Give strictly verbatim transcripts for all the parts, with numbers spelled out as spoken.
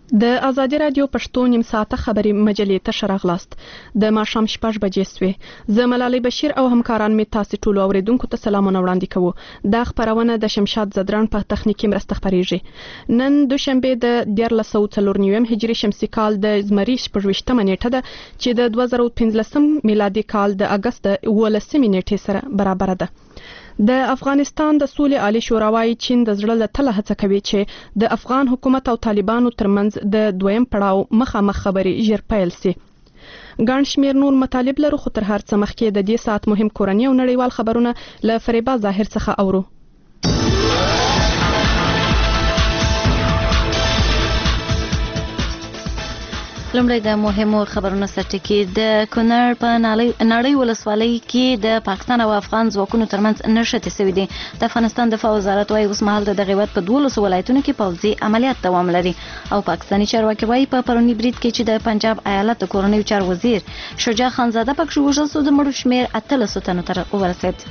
د ازادي رادیو پښتو نیم ساعته خبري مجلې ته شراغلاست د ماښام شپږ بجې سوې زه ملالۍ بشیر او همکاران می تاسو ټول اوریدونکو ته سلامونه وړاندې کوو د خبرونه د شمشاد زدران په تخنیکی مرسته خبريږي نن دوشنبه د دیارلس سوه څلور نوي هجري شمسي کال د زمري شپږویشتمه نیټه ده چې د دوه زره پنځلسم میلادي کال د اگست اوولسمې نیټې سره برابر ده. د افغانستان د سولې عالی شورا وايي چین د زړه له تله هڅه کوي چې د افغان حکومت او طالبانو ترمنځ د دویم پړاو مخامخ خبرې ژر پیل سي. ګڼ شمېر نور مطالب لرو خو تر هر څه مخکې د دې ساعت مهم کورني او نړیوال خبرونه له فریبا ظاهر څخه اورو. لومړی د مهمو خبرونو سرټکی د کونړ په نړۍ ولسوالۍ کې د پاکستان او افغان ځواکونو ترمنځ نښتې شوې دي. د افغانستان دفاع وزارت وايي اوس مهال د دغه هیواد په دولسو ولایتونو کې پوځي عملیات دوام لري او پاکستاني چارواکي وايي په پرونی برید کې چې د پنجاب ایالت د کورنیو چارو وزیر شجاع خانزاده پکښې وژل شو د مړو شمېر اتلسو تنو ته ورسېد.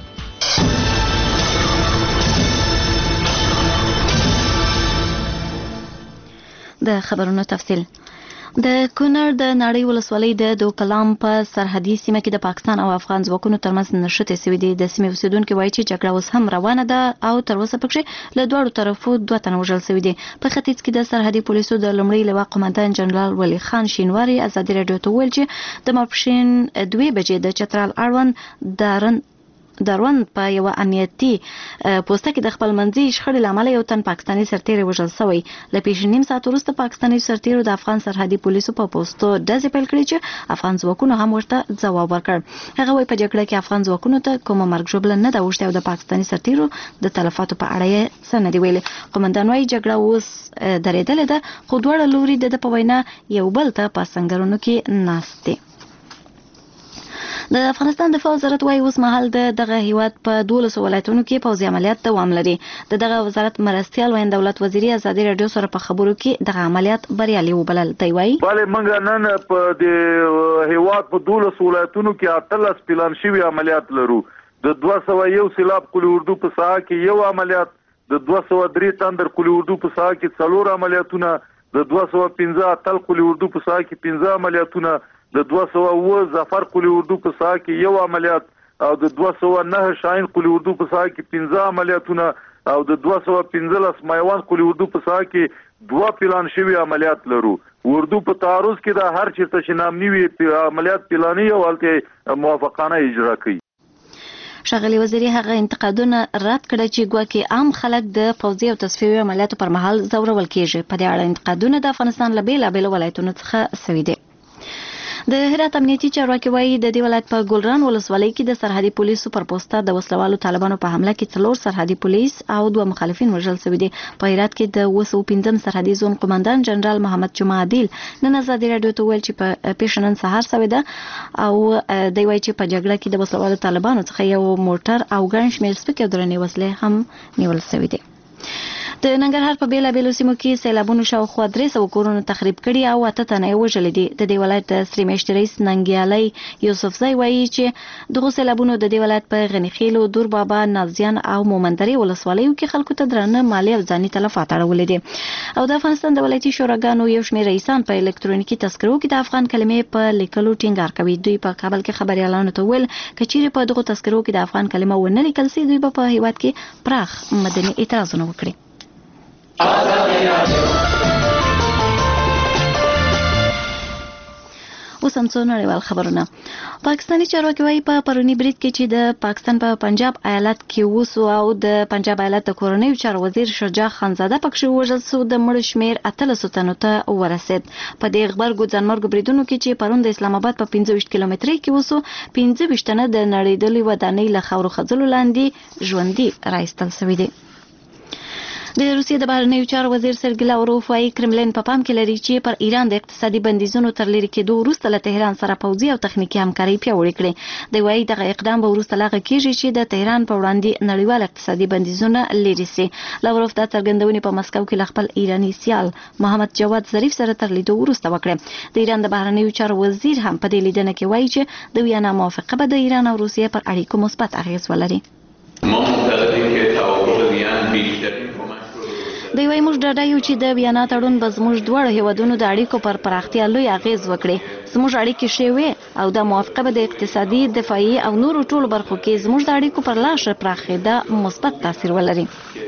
د خبرونو تفصیل د کونړ د نړۍ ولسوالۍ د دوکلام په سرحدي سیمه کې د پاکستان او افغان ځواکونو ترمنځ نښتې شوې دي. د سیمې اوسیدونکي وایي چې جګړه اوس هم روانه ده او تر اوسه پکښې له دواړو طرفو دوه تنه وژل شوي دي. په ختیځ کې د سرحدي پولیسو د لومړي لواء قومندان جنرال ولی خان شینواري ازادي راډیو ته وویل چې د ماپښین دوې بجې د چترال اړوند دارن دروند په یو امنیتي پوسټ کې د خپل منځي شخړې لامل یو تن پاکستاني سرتیری وژل شوی. له پیښې نیم ساعت وروسته پاکستاني سرتیرو د افغان سرحدي پولیسو په پوسټو ډزې پیل کړې چې افغان ځواکونو هم ورته ځواب ورکړ. هغه وايي په جګړه کې افغان ځواکونو ته کومه مرګ ژوبله نه ده اوښتې او د پاکستاني سرتیرو د تلفاتو په اړه یې څه نه دي ویلي. قومندان وايي جګړه اوس درېدلې ده خو دواړه لوري د په وینا یو بل ته په سنګرونو کې ناست دي. د افغانستان دفاع وزارت وايي اوس مهال د دغه هیواد په دولسو ولایتونو کې پوځي عملیات دوام لري. د دغه وزارت مرستیال وین دولت وزیري ازادي راډیو سره په خبرو کې دغه عملیات بریالي وبلل. دی وايي bale موږ نن په د هیواد په دولسو ولایتونو کې اتلس پلان شوي عملیات لرو. د دوه سوه یو سیلاب قلی اردو په ساحه کې یو عملیات، د دوه سوه درې تندر قلی اردو په ساحه کې څلور عملیاتونه، د دوه سوه پنځه اتل قلی اردو په ساحه کې پنځه عملیاتونه، د دوه سوه اووه ظفر قلی اردو په ساحه کې یو عملیات او د دوه سوه نهه شاهین قلی اردو په ساحه کې پنځه عملیاتونه او د دوه سوه پنځلس میوند قلی اردو په ساحه کې دوه پلان شوي عملیات لرو. اردو په تعرض کې د هر چیرته چې نامني وي عملیات پلاني او هلته موافقانه اجرا کوي. ښاغلي وزیري هغه انتقادونه رد کړه چې ګواکې عام خلک د پوځي او تصفیوي عملیاتو پر مهال ځورول کیږي. په دې اړه انتقادونه د افغانستان له بېلابېلو ولایتونو څخه شوي دي. د هرات امنیتي چارواکي وايي د دې ولایت په ګلران ولسوالۍ کې د سرحدي پولیسو پر پوسټه د وسلوالو طالبانو په حمله کې څلور سرحدي پولیس او دوه مخالفین وژل شوي دي. په هرات کې د اوه سوه پنځم سرحدي زون قومندان جنرال محمد جمعه عادل نن ازادي راډیو ته وویل چې په پیښه نن سهار شوې ده او دی وايي چې په جګړه کې د وسلوالو طالبانو څخه یو موټر او ګڼ شمېر سپکې او درنې وسلې هم نیول شوي دي. د ننګرهار په بیلابیلو سیمو کې سیلابونو شاوخوا درې سوه کورونه تخریب کړي او اته تنه یې وژلي دي. د دې ولایت د سرې میاشتې رئیس ننګیالۍ یوسفزی وایي چې دغو سیلابونو د دې ولایت په غنیخیلو، دور بابا، نازیان او مومندرې ولسوالیو کې خلکو ته درانه مالي او ځاني تلفات اړولي دي. او د افغانستان د ولایتي شوراګانو یو شمېر رئیسان په الکترونیکي تذکرو کې د افغان کلمې په لیکلو ټینګار کوي. دوی په کابل کې خبریالانو ته وویل که چیرې په دغو تذکرو کې د افغان کلمه ونه لیکل سي دوی به په هیواد کې پراخ مدني اعتراضونه وکړي. اوس هم څو نړیوال خبرونه. پاکستاني چارواکي وايي په پرونی برید کې چې د پاکستان په پنجاب ایالت کې وسو او د پنجاب ایالت د کورنیو چارو وزیر شجاع خانزاده پکښې وژل شو د مړو شمېر اتلسو تنو ته ورسېد. په دې غبرګو ځانمرګو بریدونو کې چې پرون د اسلام آباد په پنځه ویشت کیلومترۍ کې وسو پنځه ویشت تنه د نړېدلې ودانۍ له خاورو خځلو لاندې ژوندي راایستل شوي دي. د روسیې د بهرنیو چارو وزیر سرګی لاوروف وايي کرملین په پام کې لري چې پر ایران د اقتصادي بندیزونو تر لرې کېدو وروسته له تهران سره پوځي او تخنیکي همکاري پیاوړې کړي. دی وايي دغه اقدام به وروسته لاغه کېږي چې د تهران په وړاندې نړیوال اقتصادي بندیزونه لرې سي. لاوروف دا څرګندونې په مسکو کې له خپل ایراني سیال محمد جواد ظریف سره تر لیدو وروسته وکړه. د ایران د بهرنیو چارو وزیر هم په دې لیدنه کې وايي چې د ویانا موافقه به د ایران او روسیې پر اړیکو مثبت اغېز ولري. دوی وايي موږ ډاډه یو چې د ویانا تړون به زموږ دواړو هیوادونو د اړیکو پر پراختیا لوی اغیز وکړي. زموږ اړیکې ښې وي او دا موافقه به د اقتصادي، دفاعي او نورو ټولو برخو کې زموږ د اړیکو پر لا ښه پراخېدا مثبت تاثیر ولري.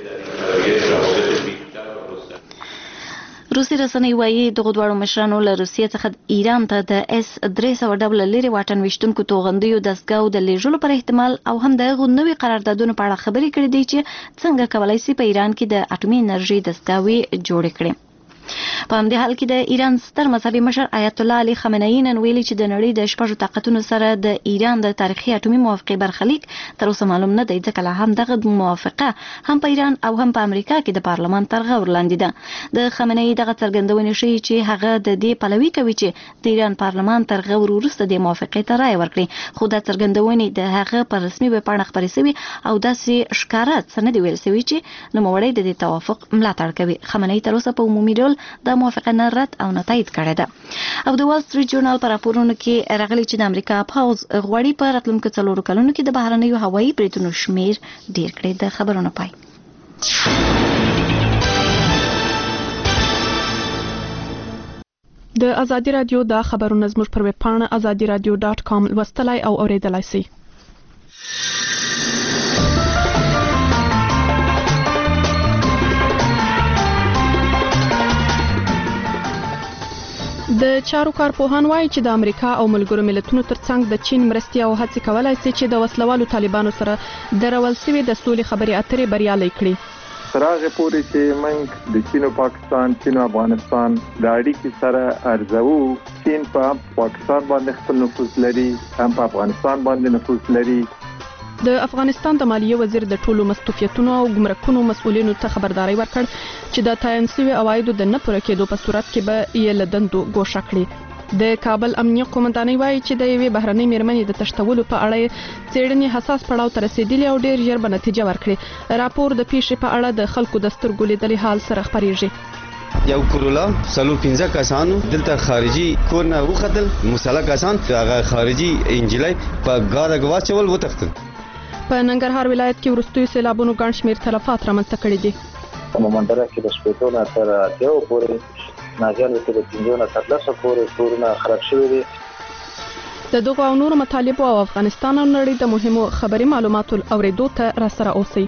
روسي رسنۍ وايي دغه دواړو مشرانو له روسیې څخه ایران ته د اس درې سوه ډبله لرې واټن ویشتونکو توغندیو دستګاو د لیږلو پر احتمال او هم د هغو نوي قراردادونو په اړه خبرې کړې دي چې څنګه کولی شي په ایران کې د اټومي انرژي دستګاوې جوړې کړي. په همدې حال کې د ایران ستر مذهبي مشر آیت الله علي خامنه‌ای نن ویلي چې د نړۍ د شپږو طاقتونو سره د ایران د تاریخي اټومي موافقې برخلیک تر اوسه معلوم نه دی، ځکه لا هم دغه موافقه هم په ایران او هم په امریکا کې د پارلمان تر غور لاندې ده. د خامنه‌ای دغه څرګندونې ښیي چې هغه د دې پلوي کوي چې د ایران پارلمان تر غور وروسته د موافقې ته رایه ورکړي، خو دا څرګندونې د هغه په رسمي ویبپاڼه خپرې سوي او داسې ښکاره څه نه دي ویل سوي چې نوموړی د دې توافق ملاتړ کوي. خامنه‌ای تر اوسه په عمومي ډول د موافقه نه رد او نه تایید کړې ده. او د وال سټریټ جورنال په راپورونو کې راغلي چې د امریکا پوځ غواړي په راتلونکو څلورو کلونو کې د بهرنیو هوایي بریدونو شمیر ډیر کړي. د خبرونو پای. د ازادي رادیو د خبرونو زموږ پر ویب پاڼه ازادي رادیو ډاټ کام لوستلای او اوریدلای شئ. د چارو کارپوهان وایي چې د امریکا او ملګرو ملتونو ترڅنګ د چین مرستې او هڅې کولای شي چې د وسلوالو طالبانو سره د رول سوي د سولې خبرې اترې بریالۍ کړي. تر هغه پورې چې موږ د چین او پاکستان، چین او افغانستان د اړیکې سره ارزو، چین په پاکستان باندې خپل نفوذ لري، هم په افغانستان باندې نفوذ لري. د افغانستان د مالیې وزیر د ټولو مستوفیتونو او ګمرکونو مسؤلینو ته خبرداري ورکړ چې د تعین شوي عوایدو د نه پوره کېدو په صورت کې به یې له دندو ګوښه کړي. د کابل امنیه قومندانۍ وایي چې د یوې بهرنۍ میرمنې د تښتولو په اړه څېړنې حساس پړاو ته رسېدلي او ډېر ژر به نتیجه ورکړي. راپور د پیښې په اړه د خلکو د سترګو لیدلي حال سره خپرېږي. یو کرولا سلو پنځه کسانو دلته خارجي کور نه وختل، مسله کسان هغه خارجي انجلۍ په ګاډه واچول وتښتل. په ننګرهار ولایت کې وروستیو سیلابونو ګڼ شمېر تلفات رامنځته کړي دي. په مومندره کې د شپېتو نه تر اتیاو پورې، ناجیانو کې د پنځو نه تر لسو پورې کورونه خراب شوي دي. د دغو او نورو مطالبو او افغانستان او نړۍ د مهمو خبري معلوماتو اورېدو ته راسره اوسئ.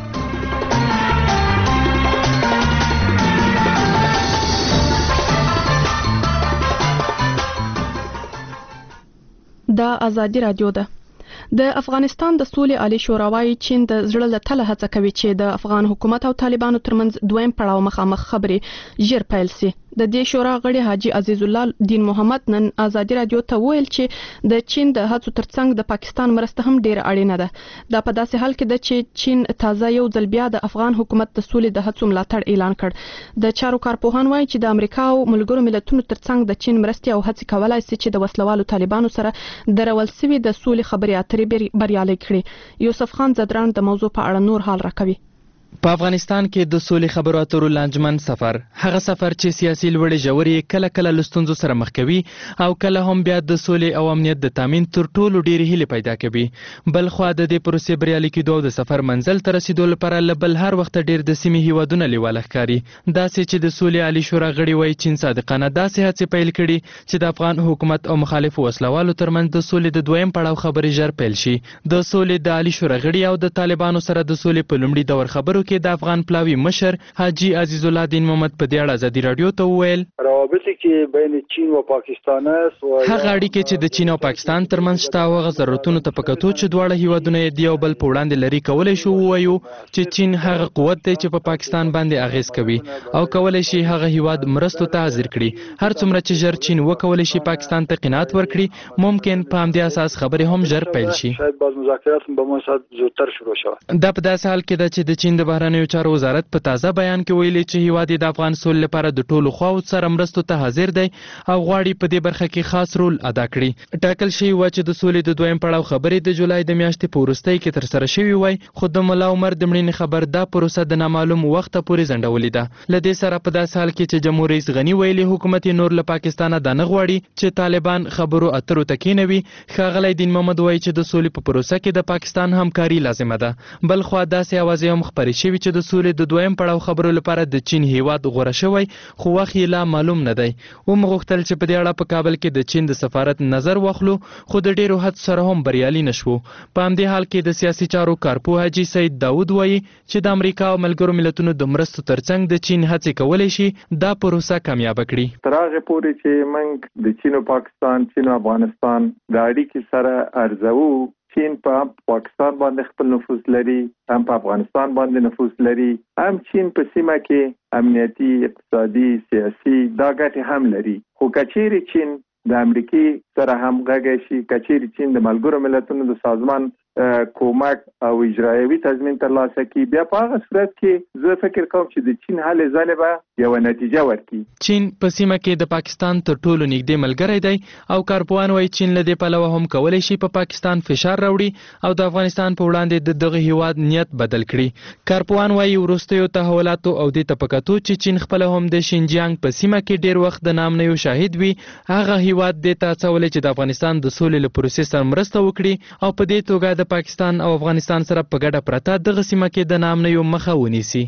دا ازادي رادیو ده. د افغانستان د سولې عالی شورا وايي چین د زړه له تله هڅه کوي چې د افغان حکومت او طالبانو ترمنځ دویم پړاو مخامخ خبرې ژر پیل شي. د دې شورا غړي حاجی عزیز الله دین محمد نن ازادي رادیو ته ویل چې د چین د هڅو ترڅنګ د پاکستان مرسته هم ډیره اړینه ده. دا په داسې حال کې ده چې چین تازه یو ځل بیا د افغان حکومت د سولې د هڅو ملاتړ اعلان کړ. د چارو کارپوهان وايي چې د امریکا او ملګرو ملتونو ترڅنګ د چین مرستې او هڅې کولای شي چې د وسلوالو طالبانو سره د رول سوي د سولې خبرې اترې بریالۍ کړي. یوسف خان زدران د موضوع په اړه نور حال راکوي. په افغانستان کې د سولې خبرو اترو لانجمن سفر، هغه سفر چې سیاسي لوړې ژورې کله کله له ستونزو سره مخ کوي او کله هم بیا د سولې او امنیت د تامین تر ټولو ډېرې هیلې پیدا کوي. بل خوا د دې پروسې بریالي کېدو او د سفر منزل ته رسیدو لپاره له بل هر وخت ډېر د سیمې هیوادونه لیواله ښکاري. داسې چې د سولې عالي شورا غړي وایي چین صادقانه داسې هڅې پیل کړي چې د افغان حکومت او مخالفو وسلوالو ترمنځ د سولې د دویم پړاو خبرې ژر پیل شي. د سولې د عالي شورا غړي او د طالبانو سره د سولې په لومړي دور خبرو کې د افغان پلاوی مشر حاجی عزیز الله دین محمد په دې اړه ازادي رادیو ته وویل روابط کې بین چین او پاکستان هغه اړیکې چې د چین او پاکستان ترمنځ شته هغه ضرورتونو ته په کتو چې دواړه هیوادونه یې یو بل په وړاندې لري کولای شو ووایو چې چین هغه قوت دی چې په پاکستان باندې اغیز کوي او کولای شي هغه هیواد مرستو ته حاضر کړي. هر څومره چې ژر چین وکولای شي پاکستان ته قناعت ورکړي ممکن په همدې اساس خبرې هم ژر پیل شي. شاید باز مذاکرات به موثق زودتر شروع شي. دا په داسې حال کې ده چې د چین د بهرنیو چارو وزارت په تازه بیان کې ویلي چې هیواد د افغان سولې لپاره د ټولو خواو سره مرستو ته حاضر دی او غواړي په دې برخه کې خاص رول ادا کړي. ټاکل شوی و چې د سولې د دویم پړاو خبرې د جولای د میاشتې په وروستۍ کې ترسره شوې وای، خو د ملا عمر د مړینې خبر دا پروسه د نامعلوم وخته پورې ځنډولې ده. له دې سره په داسې حال کې چې جمهور رئیس غني ویلي حکومت نور له پاکستانه دا نه غواړي چې طالبان خبرو اترو ته کېنوي. ښاغلی دین محمد وایي چې د سولې په پروسه کې د پاکستان همکاري لازمه ده. بل خوا داسې اوازې هم خپرې ویلي شوي چې د سولې د دویم پړاو خبرو لپاره د چین هیواد غوره شوی خو وخت یې لا معلوم نه دی. ومغوښتل چې په دې اړه په کابل کې د چین د سفارت نظر واخلو خو د ډېرو هڅو سره هم بریالي نشو. په همدې حال کې د سیاسي چارو کارپوه حاجي سید داود وایي چې د امریکا او ملګرو ملتونو د مرستو ترڅنګ د چین هڅې کولی شي دا پروسه کامیابه کړي. تر هغه پورې چې موږ د چین او پاکستان، چین او افغانستان د اړیکې سره ارزو، چین په پاکستان باندې خپل نفوذ لري، هم په افغانستان باندې نفوذ لري، هم چین په سیمه کې امنیتي، اقتصادي، سیاسي دا ګټې هم لري. خو کچېرې چین د امریکای سره هم غږی شي، کچېرې چین د ملګرو ملتونو د سازمان کومک او اجرایوي تضمین ترلاسه کړي، بیا په هغه صورت کې زه فکر کوم چې د چین هلې ځلې به یوه نتیجه ورکړي. چین په سیمه کې د پاکستان تر ټولو نږدې ملګری دی او کارپوهان وایي چین له دې پلوه هم کولی شي په پاکستان فشار راوړي او د افغانستان په وړاندې د دغه هیواد نیت بدل کړي. کارپوهان وایي وروستیو تحولاتو او دې ته په کتو چې چین خپله هم د شینجیانګ په سیمه کې ډېر وخت د نامنیو شاهد وي، هغه هیواد دې ته هڅولی چې د افغانستان د سولې له پروسې سره مرسته وکړي او په دې توګه د پاکستان او افغانستان سره په ګډه پرته دغه سیمه کې د نامنیو مخه ونیسي.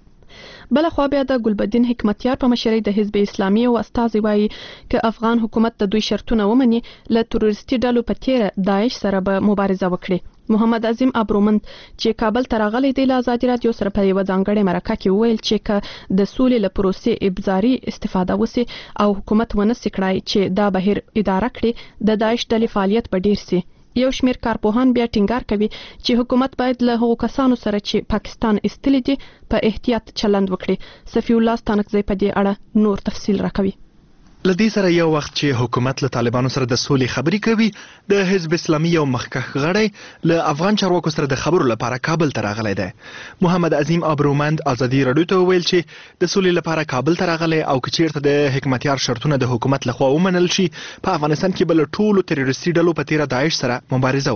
بل خو بیا د ګلبدین حکمتیار په مشرۍ د حزب اسلامي او استازي وایي چې افغان حکومت د دوی شرطونه ومني له تروریستي ډلو په تیر داعش سره به مبارزه وکړي. محمد عظیم ابرومند چې کابل ته راغلی دی له ازادي رادیو سره په یوه ځانګړې مرکه کې وویل چې که د سولې له پروسې ابزاري استفاده وسي او حکومت ونسي کړای چې دا بهیر اداره کړي د داعش ډلې فعالیت به ډیر سي. یو شمیر کارپوهان بیا ټینګار کوي چې حکومت باید له هغو کسانو سره چې پاکستان ایستلي دي په احتیاط چلند وکړي. صفی الله ستانکزی په دې اړه نور تفصیل راکوي. لدې سره یو وخت چې حکومت له طالبانو سره د سولې خبرې کوي، د حزب اسلامي یو مخکښ غړی له افغان چارواکو سره د خبرو لپاره کابل ته راغلی دی. محمد عظیم ابرومند ازادي رادیو ته وویل چې د سولې لپاره کابل ته راغلی او که چیرته د حکمتیار شرطونه د حکومت لخوا ومنل شي، په افغانستان کې به له ټولو تروریستي ډلو په تیره داعش سره مبارزه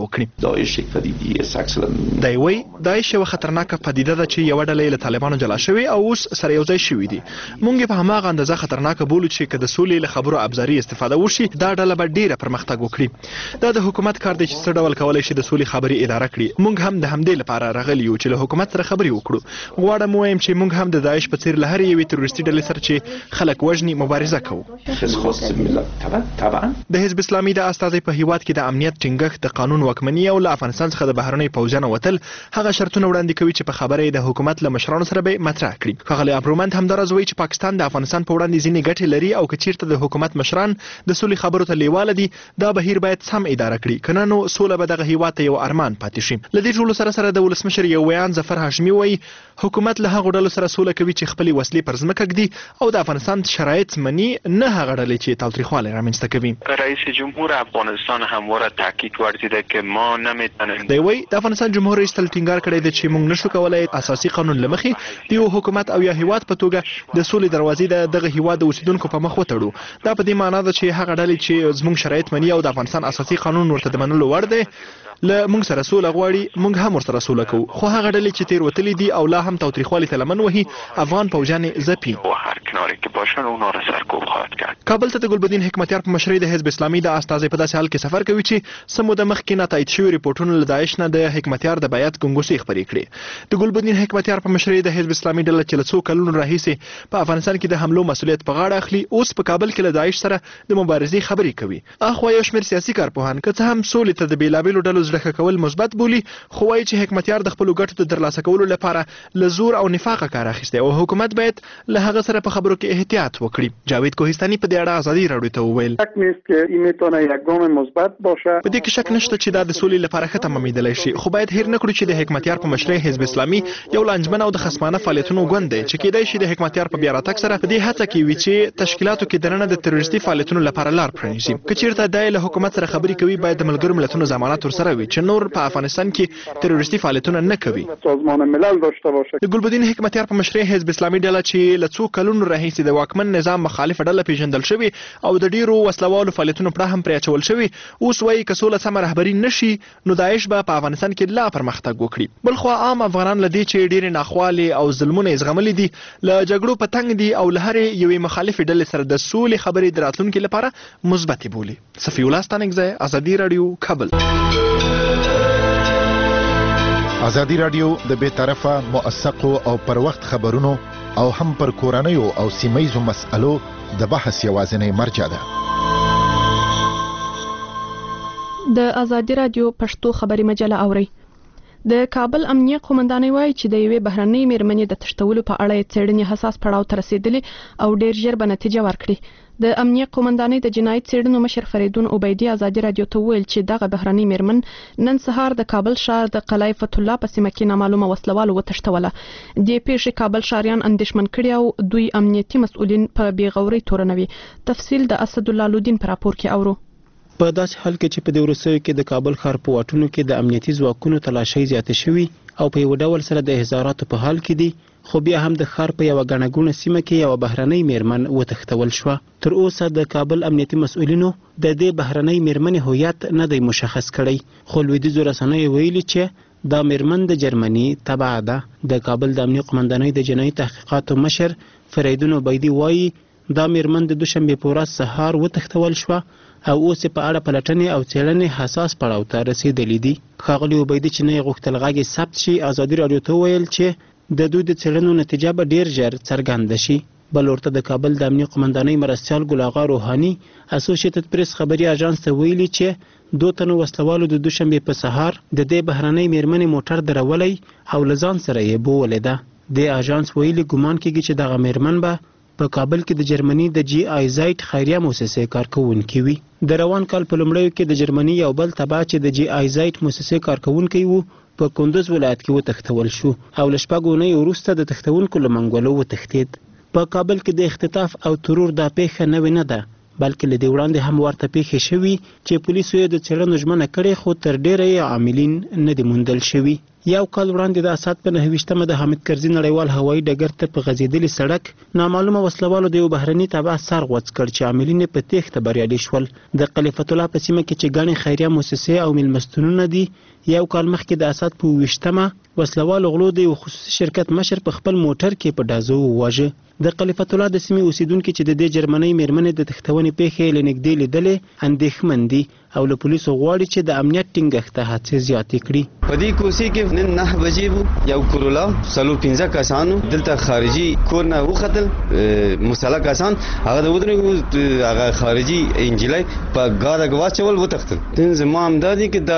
وکړي. دی وایي داعش یوه خطرناکه پدیده ده چې یوه ډله یې له طالبانو جلا شوې او اوس سره یو ځای شوي دي. موږ یې په هماغه اندازه خطرناکه بولو چې که د سولې له خبرو ابزاري استفاده وشي دا ډله به ډیره پرمختګ وکړي. دا د حکومت کار دی چې څه ډول کولی شي د سولې خبرې اداره کړي. موږ هم د همدې لپاره راغلي یو چې له حکومت سره خبرې وکړو. غواړم ووایم چې موږ هم د داعش په څیر له هرې یوې تروریستي ډلې سره چې خلک وژني مبارزه کوو. د حزب اسلامي د استازي په هیواد کې د امنیت ټینګښت، د قانون واکمني او له افغانستان څخه د بهرنیو پوځیانو وتل هغه شرطونه وړاندې کوي چې په خبره یې د حکومت له مشرانو سره به مطرح کړي. ښاغلی ابرومند همداراز وایي چې پاکستان د افغانستان په وړاندې ځینې ګټې لري او که چیرته د حکومت مشران د سولې خبرو ته لیواله دي، دا بهیر باید سم اداره کړي، کنه نو سوله به دغه هیواد ته یو ارمان پاتې شي. له دې ټولو سره سره د ولسمشر یو ویان ظفر هاشمي وایي حکومت له هغو ډلو سره سوله کوي چې خپلې وسلې پر ځمکه ږدي او د افغانستان شرایط مني، نه هغه ډلې چې تاوتریخوالی رامنځته کوي. رئیس جمهور افغانستان همواره تاکید ورزیده که ما نمیتونیم. دی وایي د افغانستان جمهور رئیس تل ټینګار کړی دی چې موږ نشو کولای اساسي قانون له مخې د یو حکومت او یا هیواد په توګه د سولې دروازې د دغه هیواد د اوسیدونکو په مخ وتړو. دا په دې معنا ده چې هغه ډلې چې زموږ شرایط مني او د افغانستان اساسي قانون ورته د منلو وړ دی له موږ سره سوله غواړي، موږ هم ورسره سوله کوو. خو هغه ډلې چې تیر وتلي دي او لا هم تاوتریخوالي ته لمن وهي افغان پوځیان ځپي. کابل ته د ګلبدین حکمتیار په مشرۍ د حزب اسلامي د استازي په داسې حال کې سفر کوي چې څه موده مخکې ناتایید شوي ریپورټونه له داعش نه د حکمتیار د بیعت ګنګوسې خپرې کړې. د ګلبدین حکمتیار په مشرۍ د حزب اسلامي ډله چې له څو کلونو راهیسې په افغانستان کې د حملو مسؤلیت په غاړه اخلي، اوس په کابل کې له داعش سره د مبارزې خبرې کوي. اخوا یو شمېر سیاسي کارپوهان که څه هم سولې ته د بېلابېلو ډلو زړه کول مثبت بولي، خو وایي چې حکمتیار د خپلو ګټو د ترلاسه کولو لپاره له زور او نفاقه کار اخیستی او حکومت باید له هغه سره په خبرو کې احتیاط وکړي. جاوید کوهستاني په دې اړه ازادي راډیو ته وویل شک نیست که این میتونه یک گام مثبت باشه. په دې کې شک نشته چې دا د سولې لپاره ښه تمامېدلی شي، خو باید هیر نه کړو چې د حکمتیار په مشرۍ حزب اسلامي یو لانجمن او د خصمانه فعالیتونو ګوند دی چې کېدای شي د حکمتیار په بیا راتګ سره په دې هڅه کې وي چې تشکیلاتو کې دننه د تروریستي فعالیتونو لپاره لار پرانیزي. که چیرته دا له حکومت سره خبرې کوي، باید د ملګرو ملتونو ضمانت ورسره وي چې نور په افغانستان کې تروریستي فعالیتونه نه کوي. سازمان ملل داشته باشه. د ګلبدین حکمتیار په مشرۍ حزب اسلامي ډله چې له څو کلونو راهیسې د واکمن نظام مخالفه ډله پیژندل شوې او د ډیرو وسلوالو فعالیتونو پړه هم پرې اچول شوي، اوس وایي که سوله سمه رهبري نشي نو داعش به په افغانستان کې لا پرمختګ وکړي. بلخوا عام افغانان له دې چې ډېرې ناخوالې او ظلمونه یې زغملي دي، له جګړو په تنګ دي او له هرې یوې مخالفې ډلې سره د سولې خبرې د راتلونکي لپاره مثبتې بولي. صفی الله ستانکزی، ازادي راډیو، کابل. ازادي رادیو د بې طرفه موثقو او پر وخت خبرونو او هم پر کورنیو او سیمایزو مسألو د بحث یوازینی مرجع ده. د ازادي رادیو پښتو خبري مجله اوري. د کابل امنیه قومندانۍ وایي چې د یوې بهرنۍ میرمنې د تښتولو په اړه یې څېړنې حساس پړاو ته رسېدلې او ډېر ژر به نتیجه ورکړي. د امنیه قومندانۍ د جنایت څېړنو مشر فریدون عبیدي ازادي رادیو ته وویل چې دغه بهرنۍ میرمن نن سهار د کابل ښار د قلعه فتح الله په سیمه کې نامعلومه وسلوالو وتښتوله. دې پیښې کابل ښاریان اندېښمن کړي او دوی امنیتي مسؤلین په بېغورۍ تورنوي. تفصیل د اسد الله لودین په راپور کې اورو. په داسې حال کې چې په دې وروستیو کې د کابل ښار په واټونو کې د امنیتي ځواکونو تلاشۍ زیاتې شوي او په یو ډول سره د احضاراتو په حال کې دي، خو بیا هم د ښار په یوه ګڼه ګوڼه سیمه کې یوه بهرنۍ میرمن وتښتول شوه. تر اوسه د کابل امنیتي مسؤلینو د دې بهرنۍ میرمنې هویت نه دی مشخص کړی، خو لویدیځو رسنیو ویلي چې دا میرمن د جرمني تبع ده. د کابل د امنیه قومندانۍ د جنایي تحقیقاتو مشر فریدون عبیدي وایي دا میرمن د دوشنبې په ورځ سهار وتښتول شوه او اوس په اړه پلټنې او څېړنې حساس پړاو ته رسېدلې دي. ښاغلي عبیدي چې نه یې غوښتل غږ یې ثبت شي، ازادي راډیو ته وویل چې د دوی د څېړنو نتیجه به ډېر ژر څرګنده شي. بل ورته د کابل د امنیه قومندانۍ مرستیال ګل اغا روحاني اسوسییټډ پریس خبري اژانس ته ویلي چې دوه تنو وسلوالو د دوشنبې په سهار د دې بهرنۍ میرمنې موټر درولی او له ځان سره یې بوولې ده. د اژانس ویلي ګمان کېږي چې دغه میرمن به په کابل کې د جرمني د جی آی زایټ خیریه موسسې کارکوونکی وي. د روان کال په لومړیو کې د جرمني یو بل تبع چې د جی آی زایټ موسسې کارکوونکی وو په کندوز ولایت کې وتښتول شو او له شپږو اونیو وروسته د تښتونکو له منګولو وتښتېد. په کابل کې د اختطاف او ترور دا پیښه نوې نه ده، بلکې له دې وړاندې هم ورته پیښې شوي چې پولیسو یې د څېړنو ژمنه کړې، خو تر ډېره یې عاملین نه دي موندل شوي. یو کال وړاندې د اسد په نهه ویشتمه د حامد کرزي نړیوال هوایي ډګر ته په غځېدلي سړک نامعلومه وسلوالو د یو بهرني تبع سر غوڅ کړ چې عاملین یې په تېښته بریالي شول. د قلعه فتح الله په سیمه کې چې ګڼې خیریه موسسې او میلمستونونه دي، یو کال مخکې د اسد په ویشتمه وسلوالو غلو د یو خصوصي شرکت مشر په خپل موټر کې په ډازو وواژه. د قلعه فتح الله د سیمې اوسیدونکي چې د دې جرمنۍ میرمنې د تښتونې پیښې یې له نږدې لیدلې اندېښمن دي او له پولیسو غواړي چې د امنیت ټینګښت ته هڅې زیاتې کړي. په دې کوڅې کې نن نهه بجې وو، یو کرولا څلور پنځه کسانو دلته خارجي کور نه وختل، مسلح کسان هغه د ودرېږو هغه خارجي انجلۍ په ګاډه کې واچول وتښتل. نن زما همدا دي چې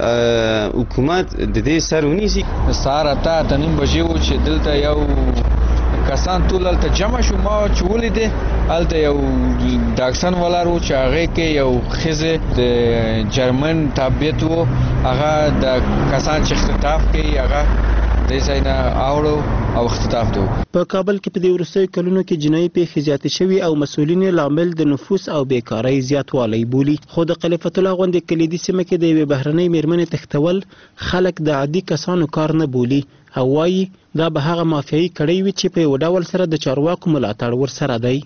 د حکومت د دې سر ونیسي. سهار اته اته نیم بجې وو چې دلته یو کسان ټول هلته جمع شو. ما چې ولیدې هلته یو ډاکسن ولاړ و چې هغې کې یو ښځې د جرمن تابعیت و، هغه د کسان چې اختطاف کوي هغه دې ځای نه اوړو او اختطاف ته. په کابل کې په دې وروستیو کلونو کې جنایي پیښې زیاتې شوي او مسؤلین یې لامل د نفوس او بیکارۍ زیاتوالی بولي. خو د قلعه فتح الله غوندې کلیدي سیمه کې د یوې بهرنۍ میرمنې تښتول خلک د عادي کسانو کار نه بولي او وایي دا به هغه مافیایي کړۍ وي چې په یو ډول سره د چارواکو ملاتړ ورسره دی.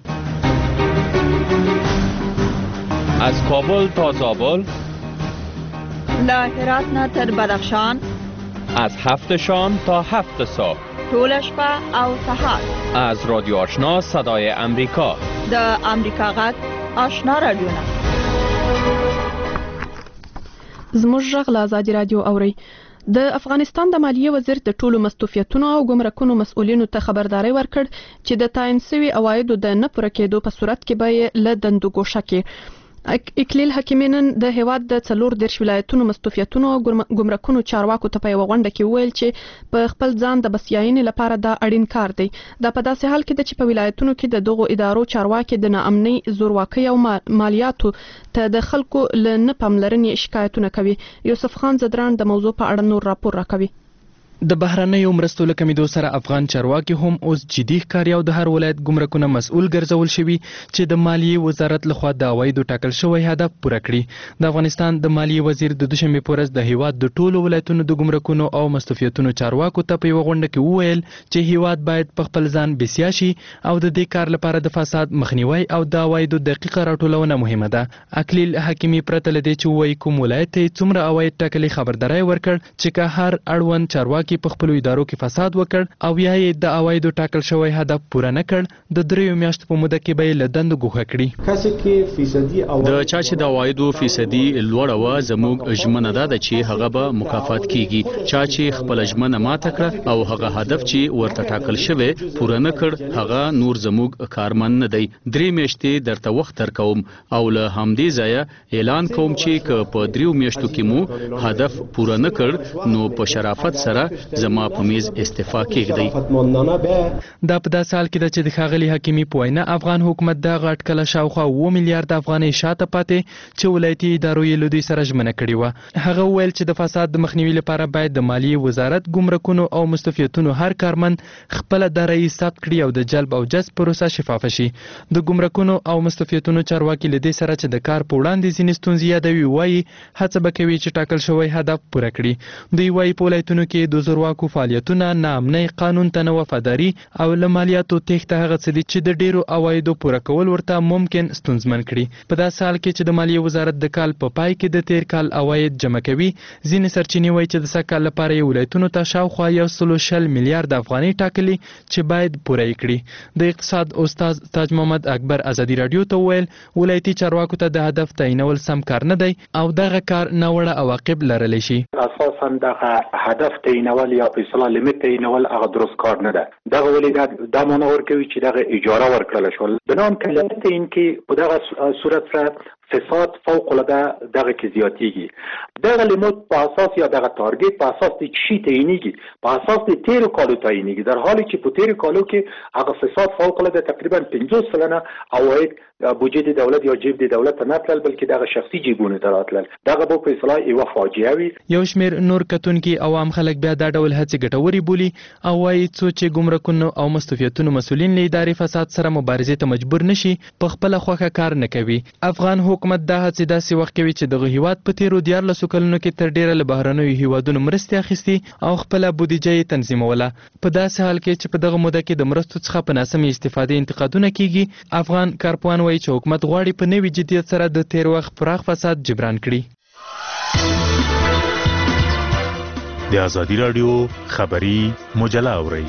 از کابل تا زابل، له هرات نه تر بدخشان، از هفت شام تا هفت صبح، طول شپه او سهار، از رادیو آشنا صدای امریکا، د امریکا غږ آشنا رادیو. زموږ غږ له ازادي رادیو اورئ. د افغانستان د مالیې وزیر د ټولو مستوفیتونو او ګمرکونو مسؤلینو ته خبرداري ورکړ چې د تعین شوي عوایدو د نه پوره کېدو په صورت کې به یې له دندو ګوښه کړي. اکلیل حکیمي نن د هیواد د څلور دېرش ولایتونو مستوفیتونو او ګمرکونو چارواکو ته په یوه غونډه کې وویل چې په خپل ځان د بسیاینې لپاره دا اړین کار دی. دا په داسې حال کې ده چې په ولایتونو کې د دغو ادارو چارواکي د ناامنۍ، زورواکۍ او مالیاتو ته د خلکو له نه پاملرنې شکایتونه کوي. یوسف خان زدران د موضوع په اړه نور راپور راکوي. د بهرنیو مرستو له کمیدو سره افغان چارواکي هم اوس جدي ښکاري او د هر ولایت ګمرکونه مسؤل ګرځول شوي چې د مالیې وزارت لخوا د عوایدو ټاکل شوی هدف پوره کړي. د افغانستان د مالیې وزیر د دوشنبې په ورځ د هیواد د ټولو ولایتونو د ګمرکونو او مستوفیتونو چارواکو ته په یوه غونډه کې وویل چې هیواد باید په خپل ځان بسیا شي او د دې کار لپاره د فساد مخنیوی او د عوایدو دقیقه راټولونه مهمه ده. اکلیل حکیمي پرته له دې چې ووایي کوم ولایت ته څومره عواید ټاکلي خبرداری ورکړ چې که هر اړوند چارواکي کې په خپلو ادارو کې فساد وکړ او یا یې د عوایدو ټاکل شوی هدف پوره نه کړ د دریو میاشتو په موده کې به یې له دندو ګوښه کړي. د چا چې د عوایدو فیصدي لوړه وه زموږ ژمنه دا ده چې هغه به مکافات کیږي. چا چې خپله ژمنه ماته کړه او هغه هدف چې ورته ټاکل شوی پوره نه کړ هغه نور زموږ کارمند نه دی. درې میاشتې درته وخت درکوم او له همدې ځایه اعلان کوم چې که په دریو میاشتو کې مو هدف پوره نه کړ نو په شرافت سره زما په میز استعفا کېږدئ. دا په داسې حال کې ده چې د ښاغلي حکیمي په وینا افغان حکومت دغه اټکله شاوخوا اوه میلیارده افغانۍ شاته پاتې چې ولایتي ادارو یې له دوی سره ژمنه کړې وه. هغه وویل چې د فساد د مخنیوي لپاره باید د مالیې وزارت ګمرکونو او مستوفیتونو هر کارمند خپله دارایي ثبت کړي او د جلب او جذب پروسه شفافه شي. د ګمرکونو او مستوفیتونو چارواکي له دې سره چې د کار په وړاندې ځینې ستونزې یادوي وایي هڅه به کوي چې ټاکل شوی هدف پوره کړي. دوی وایي په ولایتونو کې د زورواکو فعالیتونه ناامنۍ قانون ته نه وفاداري او له مالیاتو تېښته هغه څه دي چې د ډیرو عوایدو پوره کول ورته ممکن ستونزمن کړي. په داسې حال کې چې د مالیې وزارت د کال په پای کې د تیر کال عواید جمع کوي ځینې سرچینې وایي چې د سږ کال لپاره یې ولایتونو ته شاوخوا یو سلو شل میلیارده افغانۍ ټاکلي چې باید پوره یې کړي. د اقتصاد استاد تاج محمد اکبر ازادي راډیو ته وویل ولایتي چارواکو ته د هدف تعینول سم کار نه دی او دغه کار ناوړه عواقب لرلی شي. اساسا دغه هدف تعینول یا په اصطلاح لیمیت تعینول هغه درست کار نه ده. دغه ولې دا معنی ورکوي چې دغه اجاره ورکړل شول بنام کلمت این کې په دغه صورت سره فساد فوق العاده دغه کې زیاتیږي. دغه لیمیت په اساس یا دغه تارګت په اساس د چی تعینیږي په اساس د تیرو کالو تعینیږي در حالی چې په تیرو کالو کې هغه فساد فوق العاده تقریبا پنځوس سلنه عواید بودجه د دولت یا جیب د دولت نه تلل بلکې دغه شخصي جیبونه ته راتلل. دغه به په اصطلاح یوه فاجعه وي. یو شمېر نور کتونکي عوام خلک بیا دا ډول هڅې ګټورې بولي او وایي څو چې ګمرکونو او مستوفیتونو مسؤلین له ادارې فساد سره مبارزې ته مجبور نشي په خپله خوښه کار نه کوي. افغان حکومت دا هڅې داسې وخت کوي چې دغه هیواد په تیرو دیارلسو کلونو کې تر ډیره له بهرنیو هیوادونو مرستې اخیستي او خپله بودیجه یې تنظیموله. په داسې حال کې چې په دغه موده کې د مرستو څخه په ناسمې استفادې انتقادونه کیږي افغان کارپوهان وایي چې حکومت غواړي په نوي جدیت سره د تیر وخت پراخ فساد جبران کړي. د ازادي راډیو خبري مجله اورئ.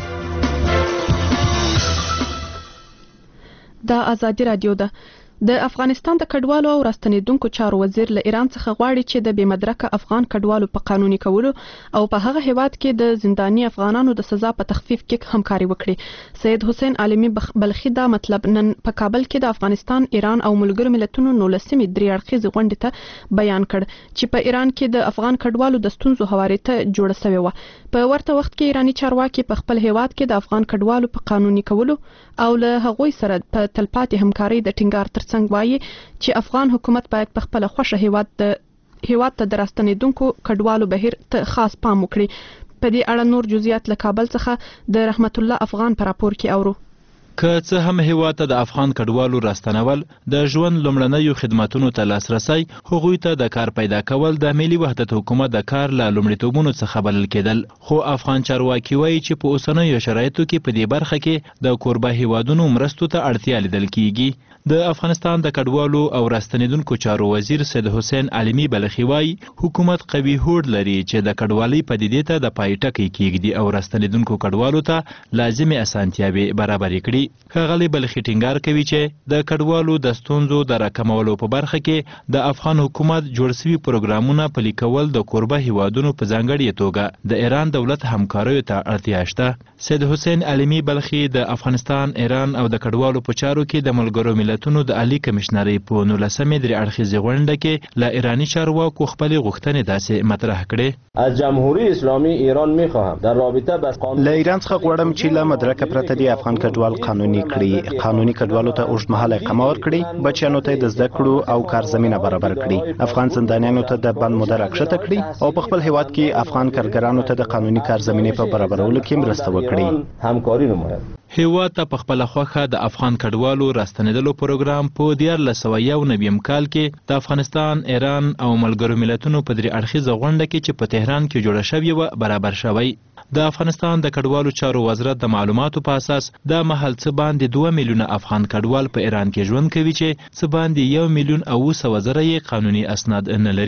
د ازادي راډیو ده د افغانستان د کډوالو او راستنیدونکو چارو وزیر له ایران څخه غواړي چې د بې مدرکه افغان کډوالو په قانوني کولو او په هغه هیواد کې د زنداني افغانانو د سزا په تخفیف کې همکاري وکړي. سید حسین عالمي بلخي دا مطلب نن په کابل کې د افغانستان ایران او ملګرو ملتونو نولسمې درې اړخیزې غونډې ته بیان کړ چې په ایران کې د افغان کډوالو د ستونزو هواري ته جوړه شوې وه. په ورته وخت کې ایراني چارواکي په خپل هیواد کې د افغان کډوالو په قانوني کولو او له هغوی سره په تلپاتې همکاري د ټینګار ترڅنګ وایي چې افغان حکومت باید په خپل خوښه هیواد د هیواد ته د راستنیدونکو کډوالو بهیر ته خاص پام وکړي. په دې اړه نور جزئیات له کابل څخه د رحمت الله افغان په راپور کې اورو. که څه هم هیواد ته د افغان کډوالو راستنول د ژوند لومړنیو خدماتونو ته لاسرسی هغوی ته د کار پیدا کول د ملي وحدت حکومت د کار له لومړیتوبونو څخه بلل کېدل. خو افغان چارواکي وایي چې په اوسنیو شرایطو کې په دې برخه کې د کوربه هیوادونو مرستو ته اړتیا لیدل کیږي. د افغانستان د کډوالو او راستنیدونکو چارو وزیر سید حسین عالمي بلخي وایي حکومت قوي هوډ لري چې د کډوالۍ پدیدې ته د پای ټکی کیږدي او راستنیدونکو کډوالو ته لازمي اسانتیاوې برابرې کړي. ښاغلي بلخي ټینګار کوي چې د کډوالو د ستونزو د راکمولو په برخه کې د افغان حکومت جوړ شوي پروګرامونه پلي کول د کوربه هیوادونو په ځانګړې توګه د ایران دولت همکاریو ته اړتیا شته. سید حسین عالمي بلخي د افغانستان، ایران او د کډوالو په چارو کې د ملګرو ملتونو د عالی کمشنرۍ په نولسمې درې اړخیزې غونډه کې له ایراني چارواکو خپلې غوښتنې داسې مطرح کړې. از جمهوری اسلامی ایران میخواهم در رابطه با له ایران څخه غواړم چې له مدرکه پرته د افغان کډوال قانوني کړي، قانوني کډوالو ته اوږدمهاله اقامه ورکړي، بچیانو ته د زده کړو او کار زمینه برابر کړي، افغان زندانیانو ته د بند موده راکښته کړي او په خپل هیواد کې افغان کارګرانو ته د قانوني کار زمینې په برابرولو کې مرسته وکړي. همکاري نماید. هیواد ته په خپله خوښه د افغان کډوالو راستنېدلو پروګرام په دیارلس سوه یو نویم کال کې د افغانستان، ایران او ملګرو ملتونو په درې اړخیزه غونډه کې چې په تهران کې جوړه شوې وه برابر شوی. د افغانستان د کډوالو چارو وزارت د معلوماتو په اساس دا مهال څه باندې دوه میلیونه افغان کډوال په ایران کې ژوند کوي چې څه باندې یو میلیون او اوه سوه زره یې قانوني اسناد نه لري.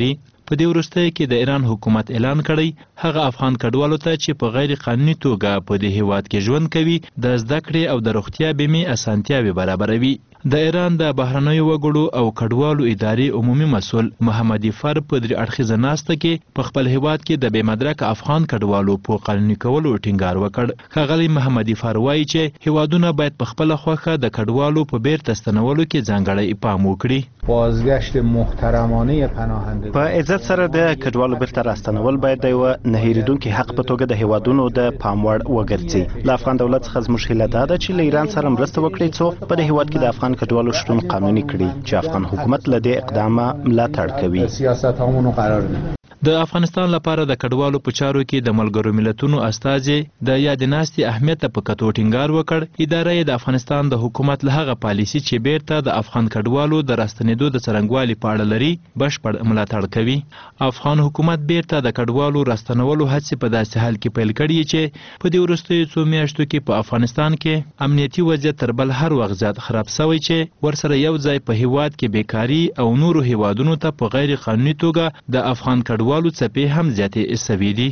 په دې وروستیو کې د ایران حکومت اعلان کړی هغه افغان کډوالو ته چې په غیر قانوني توګه په دې هیواد کې ژوند کوي د زده کړې او د روغتیا بیمې اسانتیاوې برابروي. د ایران د بهرنیو وګړو او کډوالو ادارې عمومي مسؤل محمد فر په درې اړخیزه ناسته کې په خپل هیواد کې د بې مدرکه افغان کډوالو په قانوني کولو ټینګار وکړ. ښاغلی محمد فر وایي چې هیوادونه باید په خپله خوښه د کډوالو په بیرته ستنولو کې ځانګړی پام وکړي. بازگشت محترمانه پناهندگان په عزت سره د کډوالو بیرته راستنول باید د یوه نه هیریدونکي حق په توګه د هیوادونو د پام وړ وګرځي. له افغان دولت څخه زموږ هیله دا ده چې له ایران سره مرسته وکړي څو په دې هیواد کې د افغان کډوالو شتون قانوني کړي چې افغان حکومت له دې اقدامه ملاتړ کوي. سیاست همونو قرار دي. د افغانستان لپاره د کډوالو په چارو کې د ملګرو ملتونو استازي د یادې ناستې اهمیت په کتو ټینګار وکړ. اداره یې د افغانستان د حکومت له هغه پالیسي چې بیرته د افغان کډوالو د راستنېدو د څرنګوالي په اړه لري بشپړ ملاتړ کوي. افغان حکومت بیرته د کډوالو راستنولو هڅې په داسې حال کې پیل کړي چې په دې وروستیو څو میاشتو کې په افغانستان کې امنیتي وضعیت تر بل هر وخت زیات خراب شوی چې ورسره یو ځای په هیواد کې بیکاري او نورو هیوادونو ته په غیر قانوني توګه د افغان کډوالو والو څپې هم زیاتې سوي دي.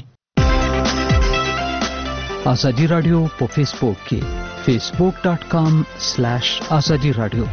ازادي رادیو په فیسبوک کې فیسبوک ډاټ کام سلیش ازادي رادیو.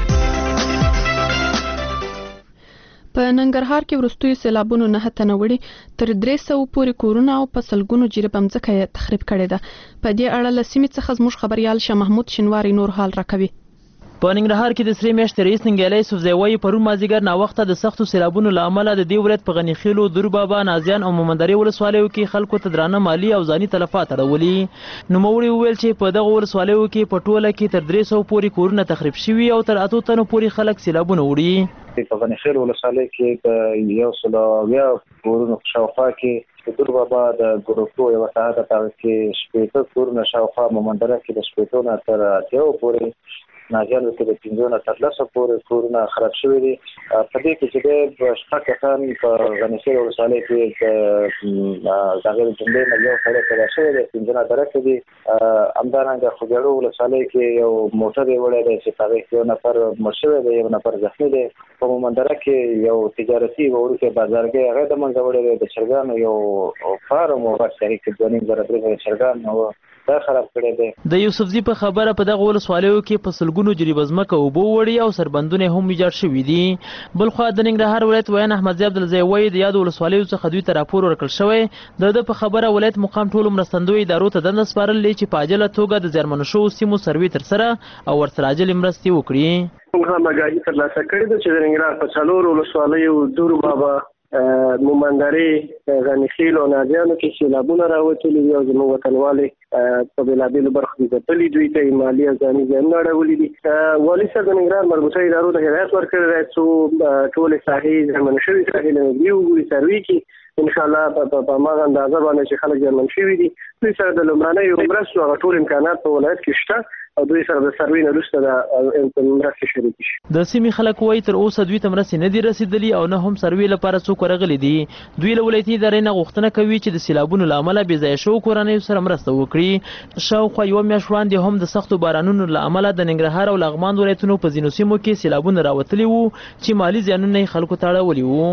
په ننګرهار کې وروستیو سیلابونو نه تنه وړي تر درې سوه پورې کورونه او په سلګونو جریبه مځکه یې تخریب کړې ده. په دې اړه له سیمې څخه زموږ خبریال شاه محمود شینواری نور حال راکوي. په ننګرهار کې د سرې میاشتې رئیس ننګیالی یوسفزی وایي پرون مازدیګر ناوخته د سختو سیلابونو له امله د دې ولایت په غنیخیلو، دوربابا، نازیان او مومندرې ولسوالیو کې خلکو ته درانه مالي او ځاني تلفات اړولي. نوموړي وویل چې په دغو ولسوالیو کې په ټوله کې تر درې سوه پورې کورونه تخریب شوي او تر اتو تنو پورې خلک سیلابونه وړي. په غنیخیل ولسوالۍ کې د یو سل او اویا کورونو شاوخوا کې د دوربابا د ګروپو یوه ساحه ده، هغه کې شپېته کورونه شاوخوا، مومندره کې د شپېتو نه تر اتیاو پورې، ناجیانو کې د پنځو نه تر لسو پورې کورونه خراب شوي دي. په دې کې چې دی شپږ کسان په غنیخیل ولسوالۍ کې د هغې د جملې نه یو سړی پیدا شوی دی، پنځه نفره کې دي. همدارنګه خوږیاړو ولسوالۍ کې یو موټر یې وړی دی چې په هغې کې یو نفر مړ شوی دی، یو نفر زخمي دی. په مومندره کې یو تجارتي وړوکی بازارګۍ هغه د منځه وړی دی. د چرګانو یو فارم و بس هغې کې دوه نیم زره درې زره چرګان و دا خراب کړی دی. د یوسفزي په خبره په دغه ولسوالیو کې په سلګونو جریبه ځمکه اوبه وړي او سربندونه هم ویجاړ شوي دي. بلخوا د ننګرهار ولایت ویان احمدزی عبدالزی وایي د یادو ولسوالیو څخه دوی ته راپور ورکړل شوی. د ده په خبره ولایت مقام ټولو مرستندویو ادارو ته دنده سپارلې چې په عاجله توګه د زیانمنو شوو سیمو سروې ترسره او ورسره عاجلې مرستې وکړي. موږ هم آګاهي ترلاسه کړې ده چې د ننګرهار په څلورو ولسوالیو دوربابا، مومندرې، غنیخیل او نازیانو کې سیلابونه راوتلي دي او زموږ وطنوالې په بېلابېلو برخو کې ځپلي، دوی ته یې مالي او ځاني زیانونه اړولي دي. والي صاحب د ننګرهار مربوطه ادارو ته هدایت ورکړی دی څو ټولې ساحې زیانمنې شوې ساحې له نږدې وګوري، سروې کړي. انشاءالله په هماغه اندازه باندې چې خلک زیانمن شوي دي دوی سره د لومړنیو مرستو هغه ټول امکانات په ولایت کې شته او دوی سره د سروې نه وروسته د مرستې شریکې شي. د سیمې خلک وایي تر اوسه دوی ته مرستې نه دي رسېدلي او نه هم سروې لپاره څوک ورغلي دي. دوی له ولایتي ادارې نه غوښتنه کوي چې د سیلابونو له امله بې ځایه شوو کورنیو سره مرسته وکړي. شاوخوا یوه میاشت وړاندې هم د سختو بارانونو له امله د ننګرهار او لغمان ولایتونو په ځینو سیمو کې سیلابونه راوتلي وو چې مالي زیانونه یې خلکو ته اړولي وو.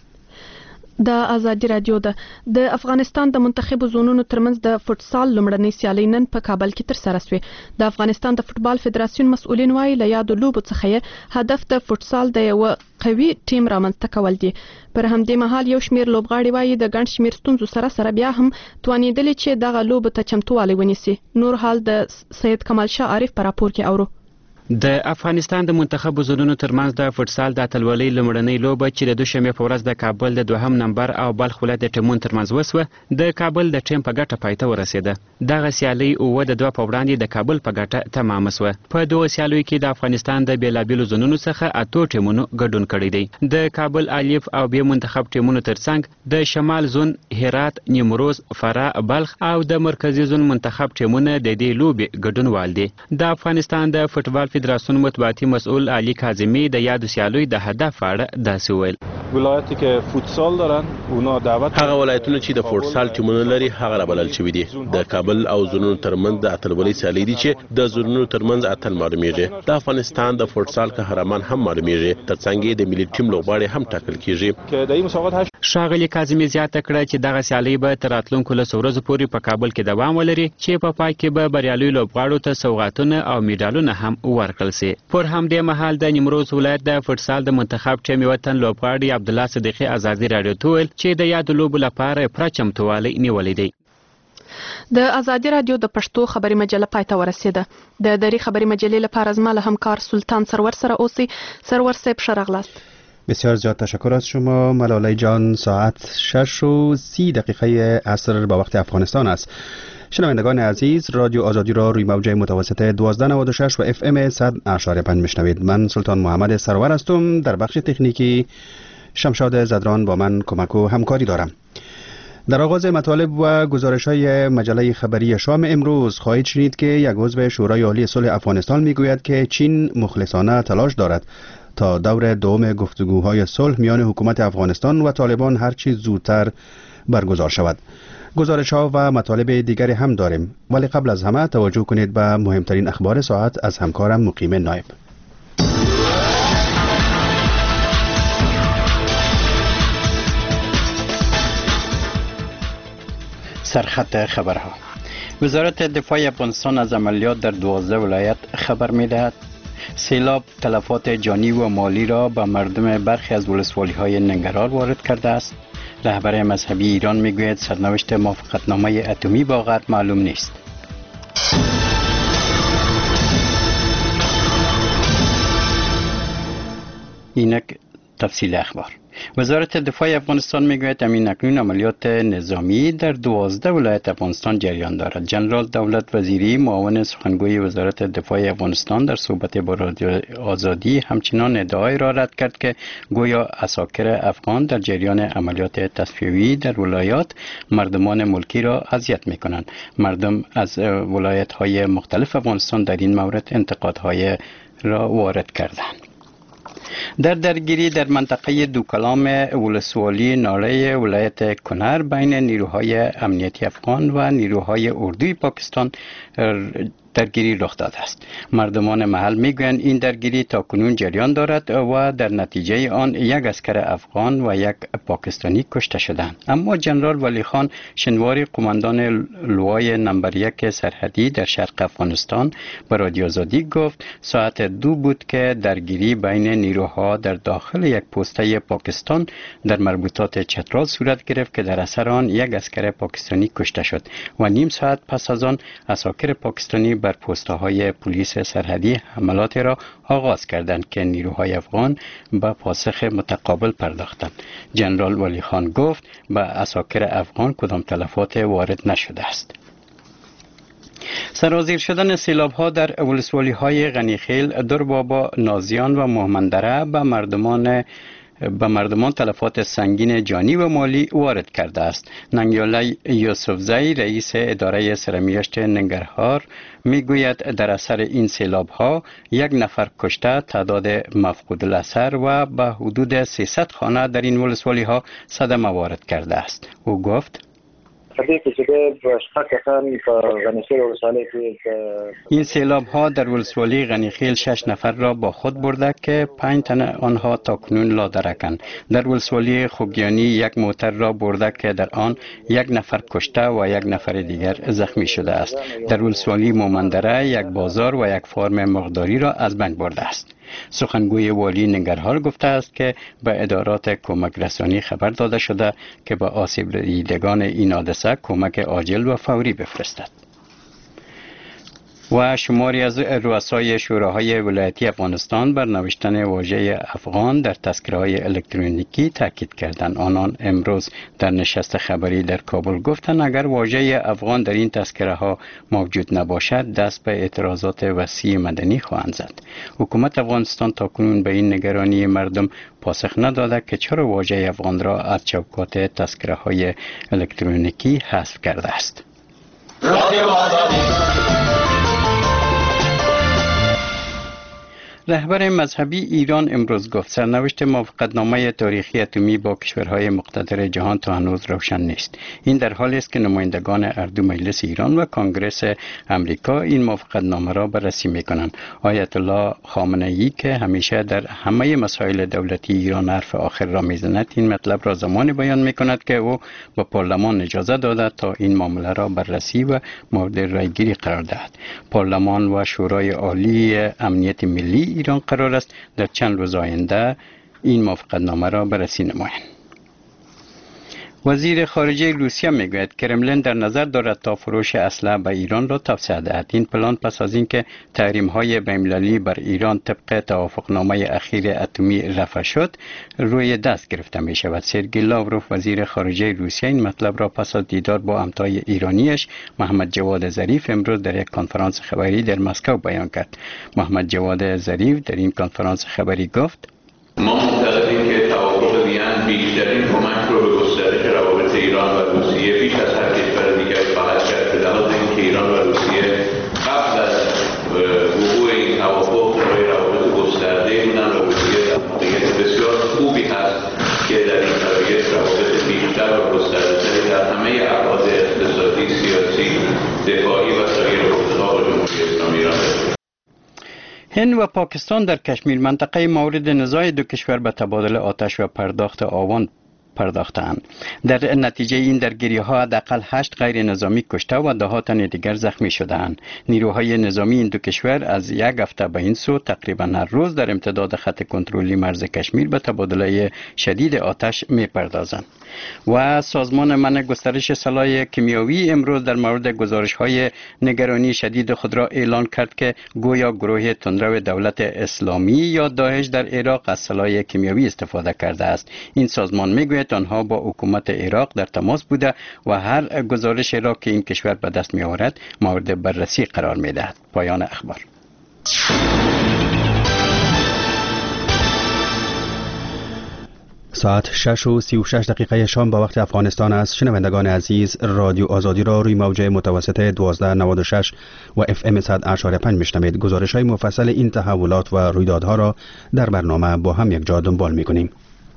د ازادي رادیو ده د افغانستان د منتخبو زونونو ترمنځ د فوټسال لومړنۍ سیالۍ نن په کابل کې ترسره شوې. د افغانستان د فوټبال فدراسیون مسؤلین وایي له یادو لوبو څخه هدف د فوټسال د یو قوي ټیم رامنځته کول دي. پر همدې مهال یو شمیر لوبغاړي وایي د ګڼ شمیر ستونزو سره سره بیا هم توانېدلي چې دغه لوبو ته چمتووالی ونیسي. نور حال د سید کمال شاه عارف په راپور کې اورو. د افغانستان د منتخبو زونونو ترمنځ د فوټسال د اتلولۍ لومړنۍ لوبه چې د دوشنبې په ورځ د کابل د دوهم نمبر او بلخ ولایت د ټیمونو ترمنځ وسوه د کابل د ټیم په ګټه پای ته ورسېده. دغه سیالۍ اووه د دوه په وړاندې د کابل په ګټه تمامه سوه. په دغو سیالیو کې د افغانستان د بېلابېلو زونونو څخه اتو ټیمونو ګډون کړی دی. د کابل الف او بې منتخب ټیمونو ترڅنګ د شمال زون هرات، نیمروز، فراه، بلخ او د مرکزي زون منتخب ټیمونه د دې لوبې ګډونوال دي. د افغانستان د فوټبال فدراسیون مطبوعاتي مسئول علي کاظمی د یادو سیالیو د هدف اړه داسې وویل. ولایتی که فوتسال دارن اونا دعوت هغه ولایتونه چې د فوتسال ټیمونه لري هغه رابلل شوي دي. د کابل او زونونو ترمنځ د اتلولۍ سیالۍ دي چې د زونونو ترمنځ اتل معلومیږي. د افغانستان د فوتسال قهرمان هم معلومیږي، ترڅنګ د ملي ټیم لوبغاړي هم ټاکل کیږي. ښاغلي کاظمي زیاته کړه چې دغه سیالۍ به تر راتلونکو لسو ورځو پورې په کابل کې دوام ولري چې په پای کې به بریالیو لوبغاړو ته سوغاتونه او میډالونه هم ورکړل شي. پر همدې مهال د نیمروز ولایت د فوتسال د منتخب ټیم وطن لوبغاړي عبدالله صدیقي ازادي راډیو ته وویل چې د یادو لوبو لپاره پوره چمتووالی نیولی دی. د ازادي رادیو د پښتو خبري مجله پای ته ورسېده. د دري خبري مجلې لپاره زما له همکار سلطان سرور سره اوسئ. سرور صاحب ښه راغلاست. بسیار زیاد تشکر از شما ملاله جان. ساعت شش و سی دقیقه عصر با وقت افغانستان است. شنوندگان عزیز، رادیو آزادی را روی موج متوسط دوازده نود و شش و اف ام صد اشاره پنج میشنوید. من سلطان محمد سرور هستم. در بخش تکنیکی شمشاد زدران با من کمک و همکاری دارم. در آغاز مطالب و گزارش‌های مجله خبری شام امروز خواهید شنید که یک عضو شورای عالی صلح افغانستان میگوید که چین مخلصانه تلاش دارد تا دور دوم گفتگوهای صلح میان حکومت افغانستان و طالبان هرچی زودتر برگزار شود. گزارش‌ها و مطالب دیگری هم داریم، ولی قبل از همه توجه کنید به مهمترین اخبار ساعت از همکارم مقیم نایب. سرخط خبرها. وزارت دفاع افغانستان از عملیات در دوازده ولایت خبر می‌دهد. سیلاب تلفات جانی و مالی را به مردم برخی از ولسوالی‌های ننگرهار وارد کرده است. رهبر مذهبی ایران میگوید سرنوشت موافقتنامه اتمی با غرب معلوم نیست. اینک تفصیل اخبار. وزارت دفاع افغانستان میگوید امین اکنون عملیات نظامی در دوازده ولایت افغانستان جریان دارد. جنرال دولت وزیری معاون سخنگوی وزارت دفاع افغانستان در صحبت با رادیو آزادی همچنان ادعای را رد کرد که گویا عساکر افغان در جریان عملیات تصفیه‌ای در ولایات مردمان ملکی را اذیت میکنند. مردم از ولایت‌های مختلف افغانستان در این مورد انتقادهای را وارد کردند. در درگیری در منطقه دوکلام ولسوالی ناره ولایت کنر بین نیروهای امنیتی افغان و نیروهای اردوی پاکستان درگیری رخ داده است. مردمان محل میگویند این درگیری تا کنون جریان دارد و در نتیجه آن یک اسکر افغان و یک پاکستانی کشته شدند. اما جنرال ولی خان شنواری قماندان لوای نمبر یک سرحدی در شرق افغانستان به رادیو آزادی گفت ساعت دو بود که درگیری بین نیروها در داخل یک پسته پاکستان در مربوطات چترال صورت گرفت که در اثر آن یک اسکر پاکستانی کشته شد و نیم ساعت پس از آن عساکر پاکستانی بر پست‌های پلیس سرحدی حملات را آغاز کردند که نیروهای افغان به پاسخ متقابل پرداختند. جنرال ولی خان گفت به عساکر افغان کدام تلفات وارد نشده است. سرازیر شدن سیلاب‌ها در ولسوالی‌های غنیخیل، دربابا، نازیان و مهمندره به مردمان به مردمان تلفات سنگین جانی و مالی وارد کرده است. ننگیاله یوسفزی رئیس اداره سرمیشت ننگرهار میگوید در اثر این سیلاب‌ها یک نفر کشته، تعداد مفقود الاثر و به حدود سیصد خانه در این ولسوالی‌ها صدمه وارد کرده است. او گفت این سیلاب ها در ولسوالی غنیخیل شش نفر را با خود برده که پنج تن آنها تاکنون لادرکند. در ولسوالی خوگیانی یک موتر را برده که در آن یک نفر کشته و یک نفر دیگر زخمی شده است. در ولسوالی مومندره یک بازار و یک فارم مرغداری را از بین برده است. سخنگوی والی ننگرهار گفته است که به ادارات کمک رسانی خبر داده شده که به آسیب دیدگان این حادثه کمک عاجل و فوری بفرستد. و شماری از رؤسای شوراهای ولایتی افغانستان بر نوشتن واژه افغان در تذکره‌های الکترونیکی تاکید کردند. آنان امروز در نشست خبری در کابل گفتند اگر واژه افغان در این تذکره‌ها موجود نباشد دست به اعتراضات وسیع مدنی خواهند زد. حکومت افغانستان تاکنون به این نگرانی مردم پاسخ نداده که چرا واژه افغان را از چوکات تذکره‌های الکترونیکی حذف کرده است. رهبر مذهبی ایران امروز گفت سرنوشت موافقتنامه تاریخی اتمی با کشورهای مقتدر جهان تا هنوز روشن نیست. این در حالی است که نمایندگان اردو مجلس ایران و کانگرس امریکا این موافقتنامه را بررسی می‌کنند. آیت الله خامنه‌ای که همیشه در همه مسائل دولتی ایران حرف آخر را می‌زند، این مطلب را زمانی بیان می‌کند که او با پارلمان اجازه داده تا این معامله را بررسی و مورد رایگیری قرار دهد. پارلمان و شورای عالی امنیت ملی ایران قرار است در چند روز آینده این موافقتنامه را بررسی نمایند. وزیر خارجه روسیه میگوید کرملین در نظر دارد تا فروش اسلحه به ایران را توسعه دهد. این پلان پس از اینکه تحریم‌های بین‌المللی بر ایران طبق توافقنامه اخیر اتمی رفع شد روی دست گرفته می شود. سرگئی لاوروف وزیر خارجه روسیه این مطلب را پس از دیدار با همتای ایرانیش محمد جواد ظریف امروز در یک کنفرانس خبری در مسکو بیان کرد. محمد جواد ظریف در این کنفرانس خبری گفت: ما معتقدیم که توافق وین بیشترین کمک رو به گسترش روابط ایران و روسیه بیش از هر کشور دیگری خواهد کرد، به لحاظ اینکه ایران و روسیه قبل از وقوع این توافق برای روابط گسترده بودن و روسیه در موقعیت بسیار خوبی هست که در این شرایط روابط بیشتر و گسترده‌تری در همه ابعاد اقتصادی، سیاسی، دفاعی و سایر حوزه‌ها با جمهوری اسلامی ایران دارد. هند و پاکستان در کشمیر منطقه مورد نزاع دو کشور به تبادل آتش و پرداخت آوان پرداختند. در نتیجه این درگیری ها حداقل هشت غیر نظامی کشته و ده تن دیگر زخمی شدند. نیروهای نظامی این دو کشور از یک هفته به این سو تقریبا هر روز در امتداد خط کنترلی مرز کشمیر به تبادله شدید آتش می پردازند. و سازمان منع گسترش سلاح کیمیاوی امروز در مورد گزارش های نگرانی شدید خود را اعلان کرد که گویا گروه تندرو دولت اسلامی یا داعش در عراق از سلاح کیمیاوی استفاده کرده است. این سازمان میگوید آنها با حکومت عراق در تماس بوده و هر گزارش را که این کشور به دست می آورد مورد بررسی قرار می دهد. پایان اخبار. ساعت شش و سی و شش دقیقه شام با وقت افغانستان است. شنوندگان عزیز، رادیو آزادی را روی موجه متوسط دوازده نود و شش و اف ام صد و اشاره پنج میشنوید. گزارش های مفصل این تحولات و رویدادها را در برنامه با هم یک جا دنبال میکنیم.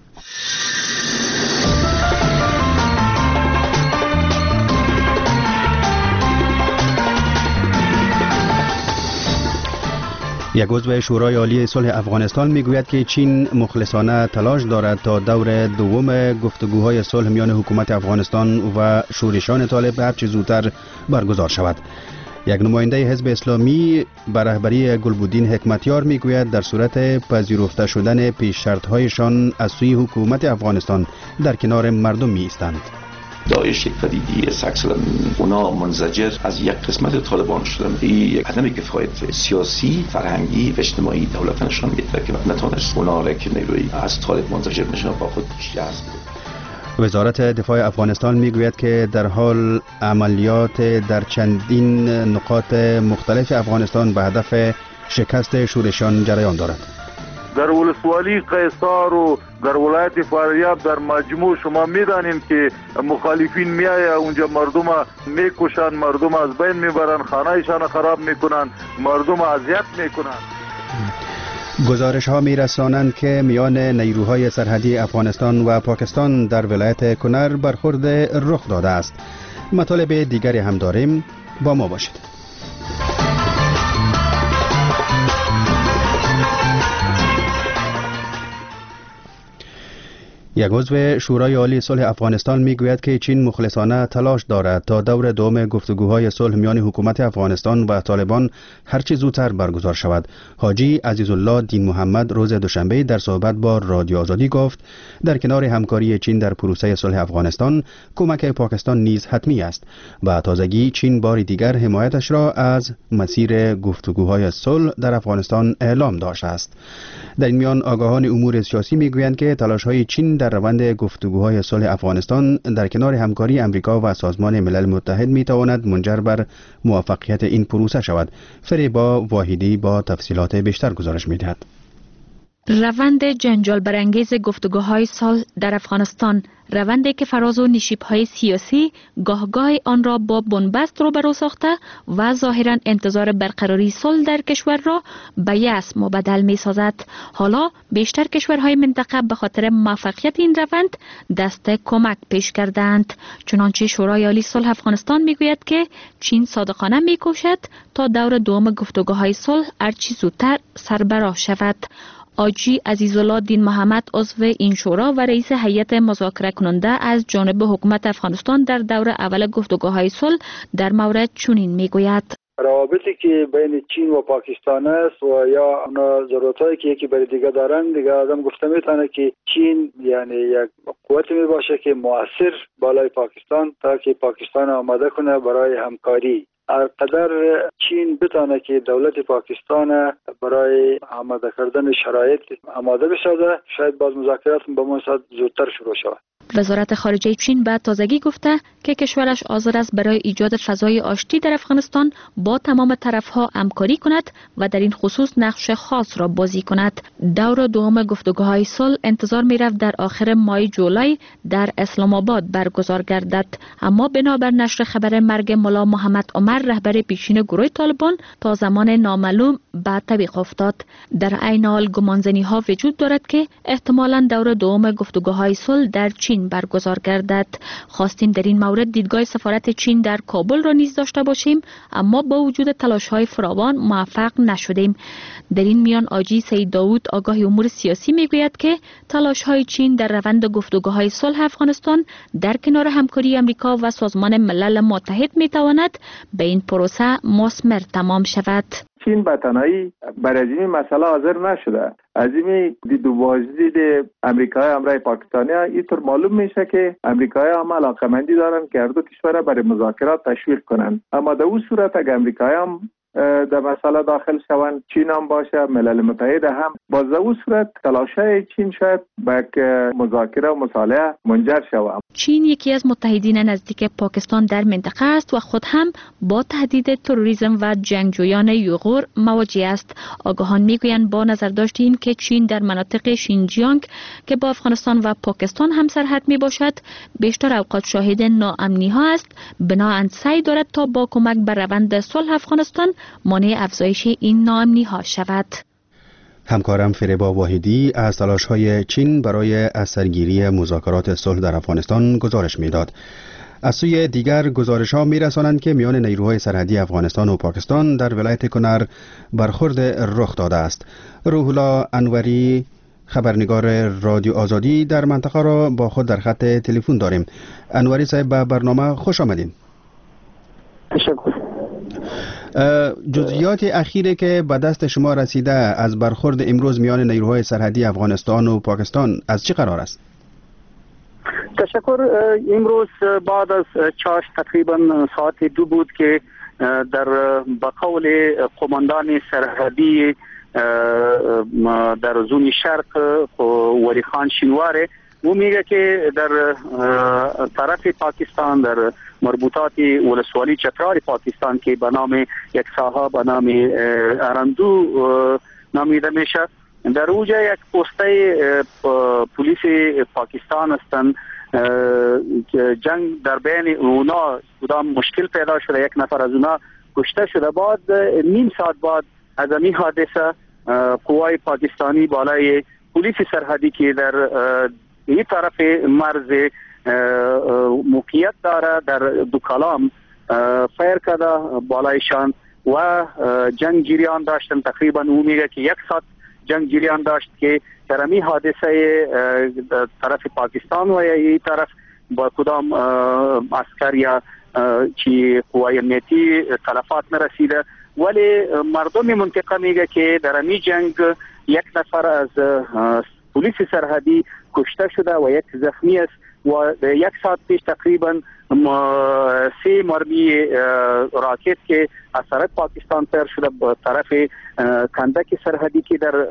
یک عضو شورای عالی صلح افغانستان میگوید که چین مخلصانه تلاش دارد تا دور دوم گفتگوهای صلح میان حکومت افغانستان و شورشان طالب هرچه زودتر برگزار شود. یک نماینده حزب اسلامی به رهبری گلبودین حکمتیار میگوید در صورت پذیرفته شدن پیش شرط‌هایشان از سوی حکومت افغانستان در کنار مردم می ایستند. داعش یک پدیده است، اصلا اونا منزجر از یک قسمت طالبان شدن. این یک عدم کفایت سیاسی، فرهنگی و اجتماعی دولت نشان میده که نتونست اونا را که نیروی از طالب منزجر نشان با خود جذب. وزارت دفاع افغانستان میگوید که در حال عملیات در چندین نقاط مختلف افغانستان به هدف شکست شورشان جریان دارد. در ولسوالی قیصار و در ولایت فاریاب در مجموع شما میدانیم که مخالفین میآیه اونجا مردم میکشن، مردم از بین میبرن، خانهایشان خراب میکنن، مردم اذیت میکنن. گزارش ها می رسانند که میان نیروهای سرحدی افغانستان و پاکستان در ولایت کنر برخورد رخ داده است. مطالب دیگری هم داریم، با ما باشید. یک عضو شورای عالی صلح افغانستان میگوید که چین مخلصانه تلاش دارد تا دور دوم گفتگوهای صلح میان حکومت افغانستان و طالبان هرچه زودتر برگزار شود. حاجی عزیزالله دین محمد روز دوشنبه در صحبت با رادیو آزادی گفت در کنار همکاری چین در پروسه صلح افغانستان کمک پاکستان نیز حتمی است و تازگی چین بار دیگر حمایتش را از مسیر گفتگوهای صلح در افغانستان اعلام داشته است. در این میان آگاهان امور سیاسی میگویند که تلاش‌های چین در روند گفتگوهای صلح افغانستان در کنار همکاری امریکا و سازمان ملل متحد میتواند منجر بر موفقیت این پروسه شود. فریبا واحدی با تفصیلات بیشتر گزارش میدهد. روند جنجال برانگیز گفتگوهای صلح در افغانستان، روندی که فراز و نشیب‌های سیاسی گاه-گاه آن را با بنبست روبرو ساخته و ظاهراً انتظار برقراری صلح در کشور را به یأس مبدل می‌سازد. حالا بیشتر کشورهای منطقه به خاطر موفقیت این روند دست کمک پیش کردند. چنانچه شورای عالی صلح افغانستان میگوید که چین صادقانه می‌کوشد تا دور دوم گفتگوهای صلح هرچه زودتر سربراه شود. آجی عزیزالله دین محمد عضو این شورا و رئیس هیئت مذاکره کننده از جانب حکومت افغانستان در دور اول گفتگوهای صلح در مورد چنین میگوید: روابطی که بین چین و پاکستان است و یا اون ضرورتایی که یکی برای دیگه دارن، دیگه آدم گفته میتونه که چین یعنی یک قوت می باشه که مؤثر بالای پاکستان تا که پاکستان آماده کنه برای همکاری. هر قدر چین بتونه که دولت پاکستان برای آماده کردن شرایط آماده بسازه، شاید باز مذاکرات به مناسبت زودتر شروع شود. وزارت خارجه چین به تازگی گفته که کشورش حاضر است برای ایجاد فضای آشتی در افغانستان با تمام طرفها همکاری کند و در این خصوص نقش خاص را بازی کند. دور دوم گفتگوهای صلح انتظار می‌رفت در آخر ماه جولای در اسلام آباد برگزار گردد، اما بنابر نشر خبر مرگ ملا محمد عمر رهبر پیشین گروه طالبان تا زمان نامعلوم به تعویق افتاد. در عین حال گمانزنی‌ها وجود دارد که احتمالاً دور دوم گفتگوهای صلح در چین برگزار گردد. خواستیم در این مورد دیدگاه سفارت چین در کابل را نیز داشته باشیم، اما با وجود تلاش‌های فراوان موفق نشدیم. در این میان آجی سید داوود آگاه امور سیاسی میگوید که تلاش‌های چین در روند گفتگوهای صلح افغانستان در کنار همکاری امریکا و سازمان ملل متحد میتواند به این پروسه مثمر تمام شود. چین به تنهایی برای این مسئله حاضر نشده. از این دید و واجدید امریکای همراه پاکستانی اینطور معلوم میشه که امریکای هم علاقمندی دارن که هر دو کشور برای مذاکرات تشویق کنن، اما در اون صورت اگر امریکای هم در مسئله داخل شوند، چین هم باشه، ملل متحد هم، باز در اون صورت تلاشای چین شاید به مذاکره و مصالحه منجر شود. چین یکی از متحدین نزدیک پاکستان در منطقه است و خود هم با تهدید تروریسم و جنگجویان یوغور مواجه است. آگاهان میگویند با نظر داشت این که چین در مناطق شینجیانگ که با افغانستان و پاکستان هم سرحد می باشد بیشتر اوقات شاهد ناامنی ها است، بنابراین سعی دارد تا با کمک به روند صلح افغانستان مانع افزایش این ناامنی ها شود. همکارم فریبا واحدی از تلاش‌های چین برای اثرگیری مذاکرات صلح در افغانستان گزارش می‌داد. از سوی دیگر گزارش‌ها می‌رسانند که میان نیروهای سرحدی افغانستان و پاکستان در ولایت کنر برخورد رخ داده است. روح الله انوری خبرنگار رادیو آزادی در منطقه را با خود در خط تلفن داریم. انوری صاحب به برنامه خوش آمدین. تشکر. جزئیات اخیری که به دست شما رسیده از برخورد امروز میان نیروهای سرحدی افغانستان و پاکستان از چه قرار است؟ تشکر. امروز بعد از چاش تقریبا ساعت دو بود که در بقول قماندان سرحدی در زون شرق ولی خان شینواره او میگه که در طرف پاکستان در مربوطات ولسوالی چترال پاکستان که به نام یک ساحه به نام اراندو نامیده میشه، در اوجا یک پسته پلیس پاکستان هستند. جنگ در بین اونا کدام مشکل پیدا شده، یک نفر از اونا کشته شده. بعد نیم ساعت بعد از این حادثه قوای پاکستانی بالای پلیس سرحدی که در این طرف مرز موقعیت داره در دو کلام فیر کرده بالایشان و جنگ جریان داشتن. تقریبا او میگه که یک ساعت جنگ جریان داشت که در این حادثه طرف پاکستان و یا این طرف با کدام عسکر یا چی قوای امنیتی تلفات نرسیده، ولی مردم منطقه میگه که در این جنگ یک نفر از پلیس سرحدی کشته شده و یک زخمی است و یک ساعت پیش تقریبا سه مرمی راکت که از طرف پاکستان پیر شده به طرف کندک سرحدی که در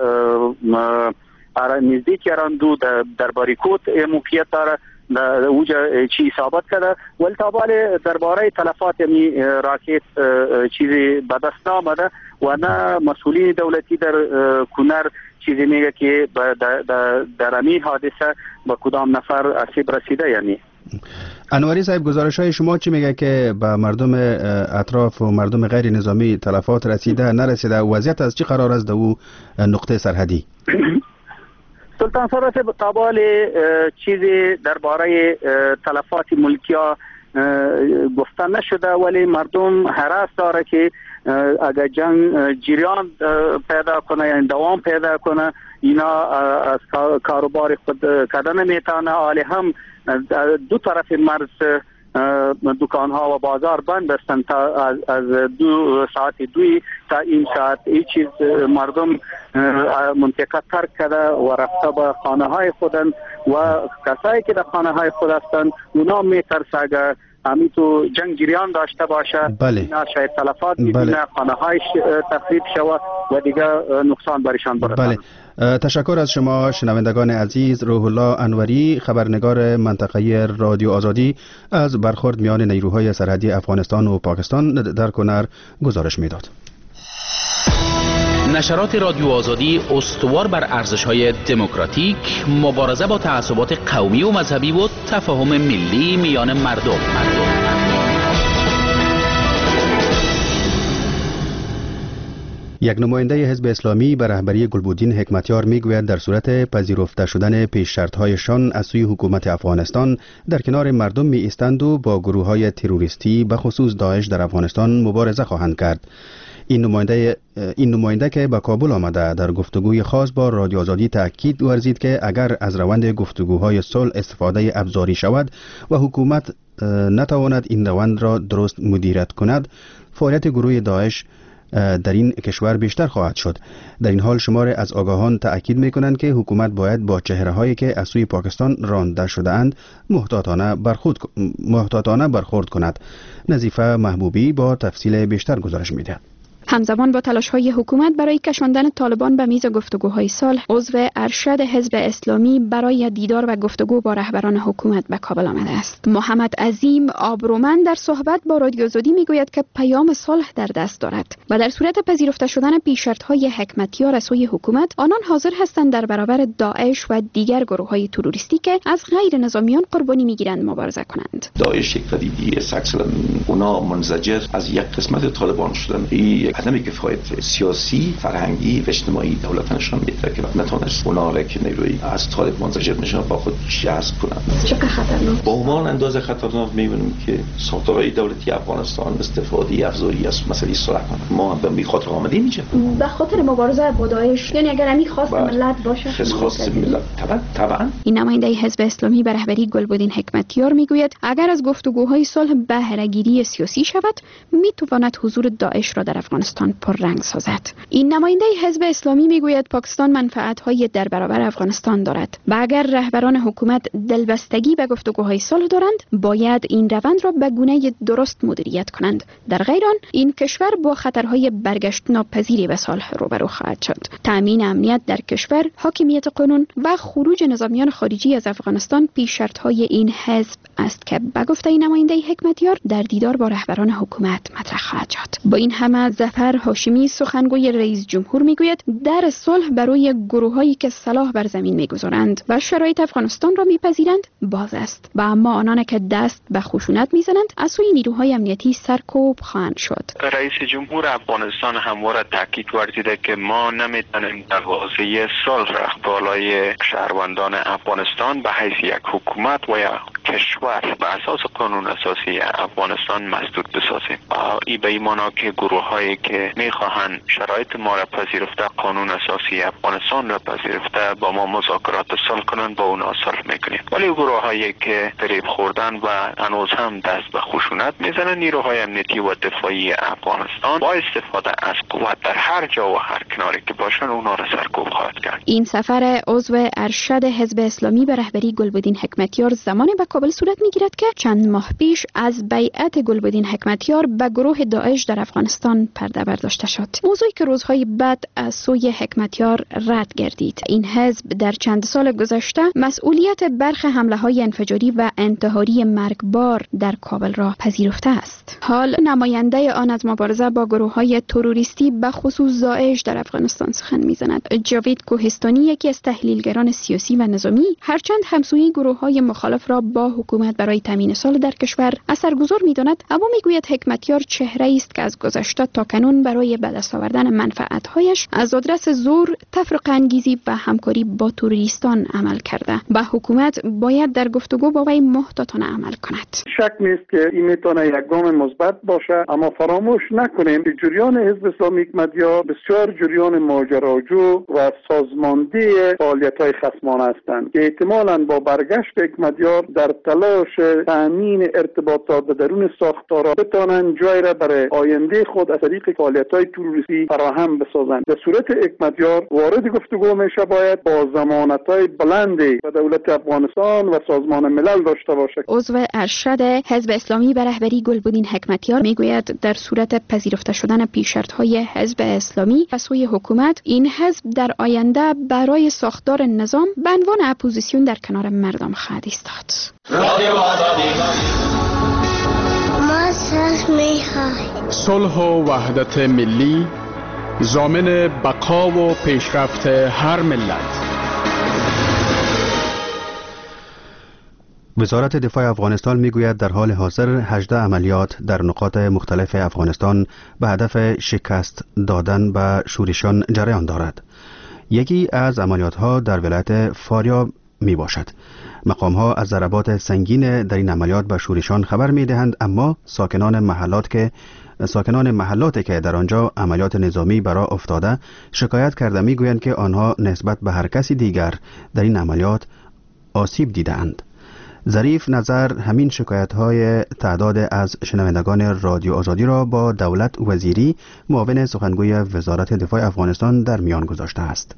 نزدیک اراندو در باریکوت موقعیت داره اوجا چی ثابت کرده، ولی تابال درباره تلفات یعنی راکت چیزی به دست نامده و نه مسئولین دولتی در کنر چیزی میگه که در در امی حادثه به کدام نفر آسیب رسیده یا نه. انوری صاحب، گزارش های شما چی میگه که به مردم اطراف و مردم غیر نظامی تلفات رسیده نرسیده؟ وضعیت از چی قرار است در او نقطه سرحدی؟ سلطان صاحب به قبال چیزی درباره تلفات ملکیا گفته نشده، ولی مردم حراس داره که اگر جنگ جریان پیدا کنه یا دوام پیدا کنه اینا از کاروبار خود کردن میتونه. حالی هم دو طرف مرز دکان ها و بازار بند هستند تا از, از دو ساعت دوی تا این ساعت این چیز مردم منطقه ترک کرده و رفته به خانه های خودند و کسایی که در خانه های خود هستند اونا میترسه اگر همی تو جنگ جریان داشته باشه بله. اینا شاید تلفات بله. ببینه، خانه های تخریب شود و دیگه نقصان برشان برسد. بله. تشکر از شما شنوندگان عزیز. روح الله انوری، خبرنگار منطقه رادیو آزادی، از برخورد میان نیروهای سرحدی افغانستان و پاکستان در کنر گزارش میداد. نشرات رادیو آزادی استوار بر ارزش‌های دموکراتیک، مبارزه با تعصبات قومی و مذهبی و تفاهم ملی میان مردم. مردم. یک نماینده حزب اسلامی به رهبری گلبودین حکمتیار میگوید در صورت پذیرفته شدن پیش شرط‌هایشان از سوی حکومت افغانستان در کنار مردم می ایستند و با گروه‌های تروریستی به خصوص داعش در افغانستان مبارزه خواهند کرد. این نماینده این نماینده که به کابل آمده در گفتگوی خاص با رادیو آزادی تاکید ورزید که اگر از روند گفتگوهای صلح استفاده ابزاری شود و حکومت نتواند این روند را درست مدیریت کند، فعالیت گروه داعش در این کشور بیشتر خواهد شد. در این حال شمار از آگاهان تأکید می‌کنند که حکومت باید با چهره‌هایی که از سوی پاکستان رانده شده‌اند محتاطانه برخورد محتاطانه برخورد کند. نظیفه محبوبی با تفصیل بیشتر گزارش می‌دهد. همزمان با تلاش‌های حکومت برای کشاندن طالبان به میز گفتگوهای صلح، عضو ارشد حزب اسلامی برای دیدار و گفتگو با رهبران حکومت به کابل آمده است. محمد عظیم آبرومند در صحبت با رادیو آزادی میگوید که پیام صلح در دست دارد و در صورت پذیرفته شدن پیش‌شرط‌های حکمتیار از سوی حکومت، آنان حاضر هستند در برابر داعش و دیگر گروه‌های تروریستی که از غیر نظامیان قربانی میگیرند مبارزه کنند. داعش یک پدیده است، اصلا اونا منزجر از یک قسمت طالبان شدن. این عدم کفایت سیاسی، فرهنگی و اجتماعی دولت نشان میده که نتونست اونا را که نیروی از طالب منزجر نشان با خود جذب کنند. چقدر خطرناک؟ با عنوان اندازه خطرناک میبینیم که ساختارهای دولتی افغانستان استفاده افزاری از مسئله صلح کنند. ما هم به خاطر آمدیم اینجا به خاطر مبارزه با داعش، یعنی اگر امی خواست ملت باشه خاص خواست ملت طبعا طبعا این نماینده حزب اسلامی به رهبری گلبودین حکمتیار میگوید اگر از گفتگوهای صلح بهره‌گیری سیاسی شود، میتواند حضور داعش را در افغانستان پررنگ سازد. این نماینده حزب اسلامی میگوید پاکستان منفعت‌های در برابر افغانستان دارد و اگر رهبران حکومت دلبستگی به گفتگوهای صلح دارند، باید این روند را به گونه درست مدیریت کنند. در غیر آن این کشور با خطرهای برگشت ناپذیری به صلح روبرو خواهد شد. تامین امنیت در کشور، حاکمیت قانون و خروج نظامیان خارجی از افغانستان پیش شرط‌های این حزب است که به گفته این نماینده حکمتیار در دیدار با رهبران حکومت مطرح خواهد شد. با این همه ظفر هاشمی سخنگوی رئیس جمهور میگوید در صلح برای گروهایی که سلاح بر زمین میگذارند و شرایط افغانستان را میپذیرند باز است و اما آنان که دست به خشونت میزنند از سوی نیروهای امنیتی سرکوب خواهند شد. رئیس جمهور افغانستان همواره تاکید ورزیده که ما نمیتونیم دروازه صلح را بالای شهروندان افغانستان به حیث یک حکومت و یا کشور به اساس قانون اساسی افغانستان مسدود بسازیم. این به این معنا که گروه‌هایی که میخواهند شرایط ما را پذیرفته، قانون اساسی افغانستان را پذیرفته، با ما مذاکرات صلح کنند، با اونا صلح میکنیم. ولی گروه‌هایی که فریب خوردن و هنوز هم دست به خشونت میزنند، نیروهای امنیتی و دفاعی افغانستان با استفاده از قوت در هر جا و هر کناری که باشن اونا را سرکوب خواهد کرد. این سفر عضو ارشد حزب اسلامی به رهبری گلبودین حکمتیار زمانی به کابل صورت میگیرد که چند ماه پیش از بیعت گلبودین حکمتیار به گروه داعش در افغانستان پر پرده برداشته شد. موضوعی که روزهای بعد از سوی حکمتیار رد گردید. این حزب در چند سال گذشته مسئولیت برخی حمله‌های انفجاری و انتحاری مرگبار در کابل را پذیرفته است. حال نماینده آن از مبارزه با گروه‌های تروریستی به خصوص داعش در افغانستان سخن می‌زند. جاوید کوهستانی یکی از تحلیلگران سیاسی و نظامی هرچند همسویی گروه‌های مخالف را با حکومت برای تامین صلح در کشور اثرگذار می‌داند، اما می‌گوید حکمتیار چهره‌ای است که از گذشته تا کنون برای به دست آوردن منفعت‌هایش از آدرس زور، تفرقه انگیزی و همکاری با تروریستان عمل کرده. با حکومت باید در گفتگو با وی محتاطانه عمل کند. شک نیست که این میتونه یک گام مثبت باشه، اما فراموش نکنیم که جریان حزب اسلامی حکمتیار بسیار جریان ماجراجو و سازمانده فعالیت‌های خصمانه هستند که احتمالاً با برگشت حکمتیار در تلاش تامین ارتباطات به درون ساختارها بتوانند جای را برای آینده خود از طریق فعالیت‌های تروریستی فراهم بسازند. در صورت حکمتیار وارد گفتگو میشه باید با ضمانت‌های بلندی و دولت افغانستان و سازمان ملل داشته باشد. عضو ارشد حزب اسلامی به رهبری گلبدین حکمتیار میگوید در صورت پذیرفته شدن پیش‌شرط‌های حزب اسلامی از سوی حکومت، این حزب در آینده برای ساختار نظام به عنوان اپوزیسیون در کنار مردم خواهد ایستاد. ما صلح می‌خواهیم. صلح و وحدت ملی ضامن بقا و پیشرفت هر ملت. وزارت دفاع افغانستان میگوید در حال حاضر هجده عملیات در نقاط مختلف افغانستان به هدف شکست دادن به شورشیان جریان دارد. یکی از عملیات ها در ولایت فاریاب می باشد. مقام ها از ضربات سنگین در این عملیات به شورشیان خبر می دهند، اما ساکنان محلات که ساکنان محلاتی که در آنجا عملیات نظامی برای افتاده شکایت کرده میگویند که آنها نسبت به هر کسی دیگر در این عملیات آسیب دیدند. ظریف نظر همین شکایت های تعداد از شنوندگان رادیو آزادی را با دولت وزیری معاون سخنگوی وزارت دفاع افغانستان در میان گذاشته است.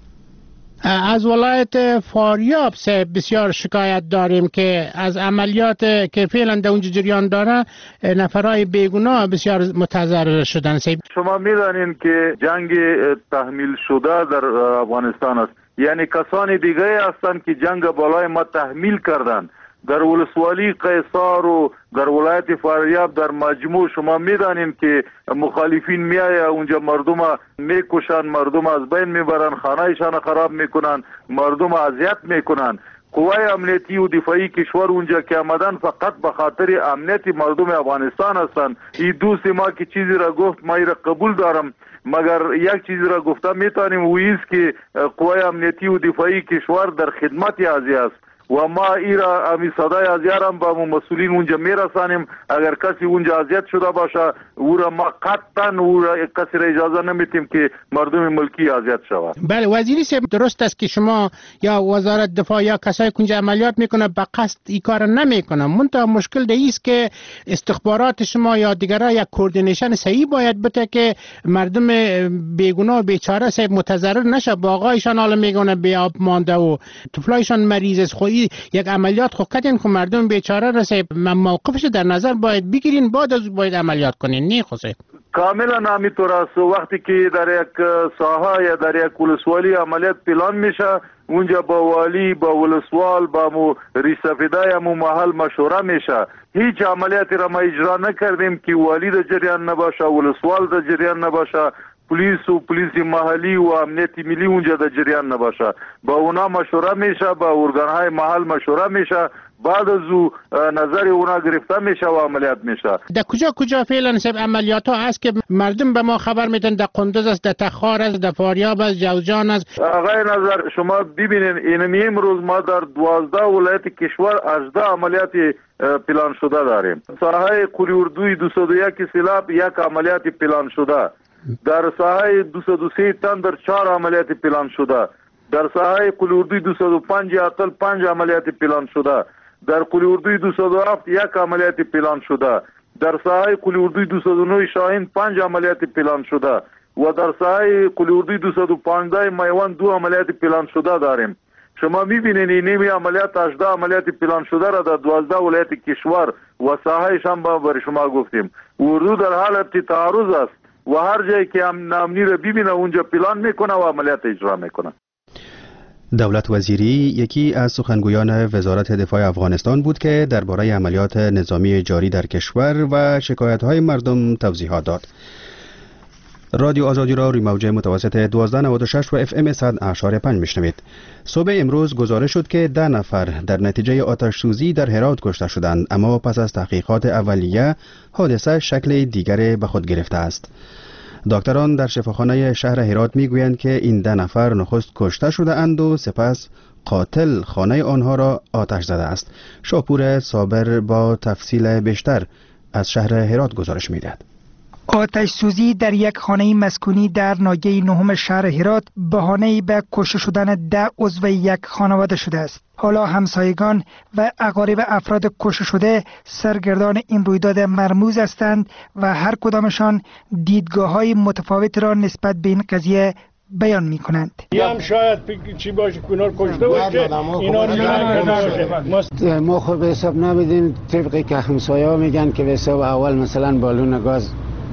از ولایت فاریاب سه بسیار شکایت داریم که از عملیات که فعلا در اونجا جریان داره نفرای بیگناه بسیار متضرر شدن. شما میدانید که جنگ تحمیل شده در افغانستان است، یعنی کسانی دیگه هستند که جنگ بالای ما تحمیل کردند. در ولسوالی قیصار و در ولایت فاریاب در مجموع شما میدانید که مخالفین میایه اونجا مردم میکشن، مردم از بین میبرن، خانهایشان خراب میکنن، مردم اذیت میکنن. قوای امنیتی و دفاعی کشور اونجا که آمدن فقط به خاطر امنیت مردم افغانستان هستند. این دوست ما که چیزی را گفت ما را قبول دارم، مگر یک چیزی را گفته میتونیم ویست که قوای امنیتی و دفاعی کشور در خدمت ازی است و ما ایرا امی صدای ازیارم با مسئولین اونجا میرسانیم. اگر کسی اونجا اذیت شده باشه او را ما قطعا او را کسی را اجازه نمیتیم که مردم ملکی اذیت شود. بله وزیری صاحب، درست است که شما یا وزارت دفاع یا کسایی که اونجا عملیات میکنه به قصد این کار نمیکنه، منتها مشکل ده است که استخبارات شما یا دیگرها یک کوردینیشن صحیح باید بده که مردم بیگناه و بیچاره صاحب متضرر نشه. باغایشان حالا میگونه بی آب مانده و طفلایشان مریض است. خو یک عملیات خو کردین که مردم بیچاره رسه موقفش در نظر باید بگیرین، بعد از باید عملیات کنین. نه خوسه کاملا همینطور است. وقتی که در یک ساحه یا در یک ولسوالی عملیات پلان میشه اونجا با والی با ولسوال با مو ریسفیدای مو محل مشوره میشه. هیچ عملیاتی را ما اجرا نکردیم که والی در جریان نباشه، ولسوال در جریان نباشه، پلیس و پلیس محلی و امنیتی ملی اونجا در جریان نباشه. با اونا مشوره میشه، با ارگانهای محل مشوره میشه، بعد از او نظر اونا گرفته میشه و عملیات میشه. در کجا کجا فعلا سب عملیات ها هست که مردم به ما خبر میدن؟ در قندوز است، در تخار است، در فاریاب است، جوزجان است. آقای نظر شما ببینین این امروز ما در دوازده ولایت کشور هجده عملیات پلان شده داریم. ساحه قلی اردوی دویست و یک سیلاب یک عملیات پلان شده. در ساحه دویست و سه تندر چهار عملیات پلان شده. در ساحه قلی اردوی دویست و پنج اتل پنج عملیات پلان شده. در قلی اردوی دویست و هفت یک عملیات پلان شده. در ساحه قلی اردوی دویست و نه شاهین پنج عملیات پلان شده و در ساحه قلی اردوی دویست و پانزده میوان دو عملیات پلان شده داریم. شما میبینین این نیمی عملیات هجده عملیات پلان شده را در دوازده ولایت کشور و ساحه‌اش هم بر شما گفتیم. اردو در حالت تعرض است. و هر جایی که هم نامنی رو ببینه اونجا پلان میکنه و عملیات اجرا میکنه. دولت وزیری یکی از سخنگویان وزارت دفاع افغانستان بود که درباره عملیات نظامی جاری در کشور و شکایت‌های مردم توضیحات داد. رادیو آزادی را روی موج متوسط دوازده نود و شش و اف ام صد اعشاری پنج میشنوید. صبح امروز گزارش شد که ده نفر در نتیجه آتش سوزی در هرات کشته شدند، اما پس از تحقیقات اولیه حادثه شکل دیگری به خود گرفته است. دکتران در شفاخانه شهر هرات میگویند که این ده نفر نخست کشته شده اند و سپس قاتل خانه آنها را آتش زده است. شاپور صابر با تفصیل بیشتر از شهر هرات گزارش میدهد. آتش سوزی در یک خانه مسکونی در ناحیه نهم شهر هرات بهانه‌ای به کشته شدن ده عضو یک خانواده شده است. حالا همسایگان و اقارب افراد کشته شده سرگردان این رویداد مرموز هستند و هر کدامشان دیدگاه‌های متفاوت را نسبت به این قضیه بیان می کنند. هم شاید چی باشه کنار کشته باشه اینا نمیدونن. ما خود به حساب نمیدیم طبقی که همسایه‌ها میگن که به حساب اول مثلا بالون گاز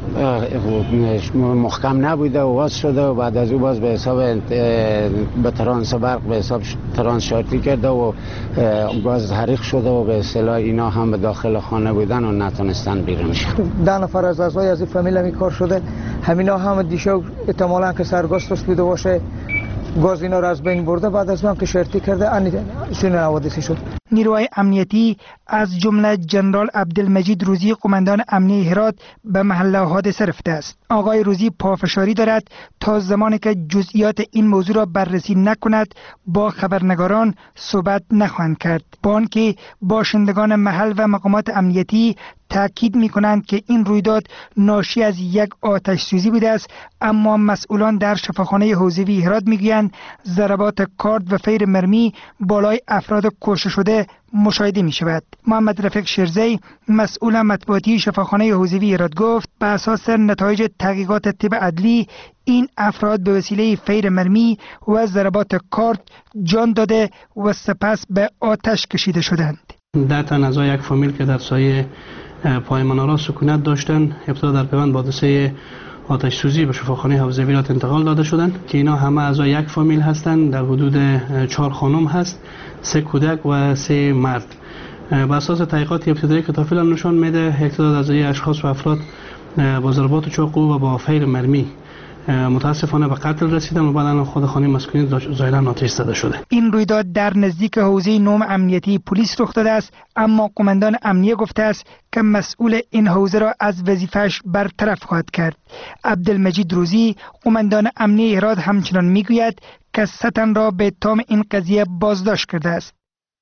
محکم نبوده و واز شده و بعد از او باز به حساب به ترانس برق به حساب ترانس شارتی کرده و گاز حریق شده و به اصطلاح اینا هم به داخل خانه بودن و نتونستن بیرون شدن. ده نفر از اعضای از فامیل می کار شده، همینا هم دیشب احتمالاً که سرگاستش بوده باشه گاز اینا را از بین برده، بعد از اون که شرطی کرده سین حوادثی شد. نیروهای امنیتی از جمله جنرال عبدالمجید روزی قماندان امنیه هرات به محل حادثه رفته است. آقای روزی پافشاری دارد تا زمانی که جزئیات این موضوع را بررسی نکند با خبرنگاران صحبت نخواهند کرد. با آنکه باشندگان محل و مقامات امنیتی تاکید می‌کنند که این رویداد ناشی از یک آتش سوزی بوده است، اما مسئولان در شفاخانه حوزوی هرات میگویند ضربات کارد و فیر مرمی بالای افراد کشته شده مشاهده می شود. محمد رفیق شیرزی مسئول مطبوعاتی شفاخانه حوزوی هرات گفت به اساس نتایج تحقیقات طب عدلی این افراد به وسیله فیر مرمی و ضربات کارد جان داده و سپس به آتش کشیده شدند. ده تن از یک فامیل که در سایه پایمان‌آرا سکونت داشتند ابتدا در پیوند با حادثه آتش سوزی به شفاخانه حوزوی هرات انتقال داده شدند که اینا همه اعضای یک فامیل هستند. در حدود چهار خانم هست، سه کودک و سه مرد. بر اساس تحقیقات ابتدایی که تافل نشان میده یک تعداد از اشخاص و افراد با ضربات چاقو و با فیر مرمی متاسفانه به قتل رسیدن و بعداً خود خانه مسکونی ظاهراً آتش زده شده. این رویداد در نزدیک حوزه نهم امنیتی پلیس رخ داده است، اما قماندان امنیه گفته است که مسئول این حوزه را از وظیفه‌اش برطرف خواهد کرد. عبدالمجید روزی قماندان امنیه هرات همچنان میگوید که سه تن را به اتهام این قضیه بازداشت کرده است.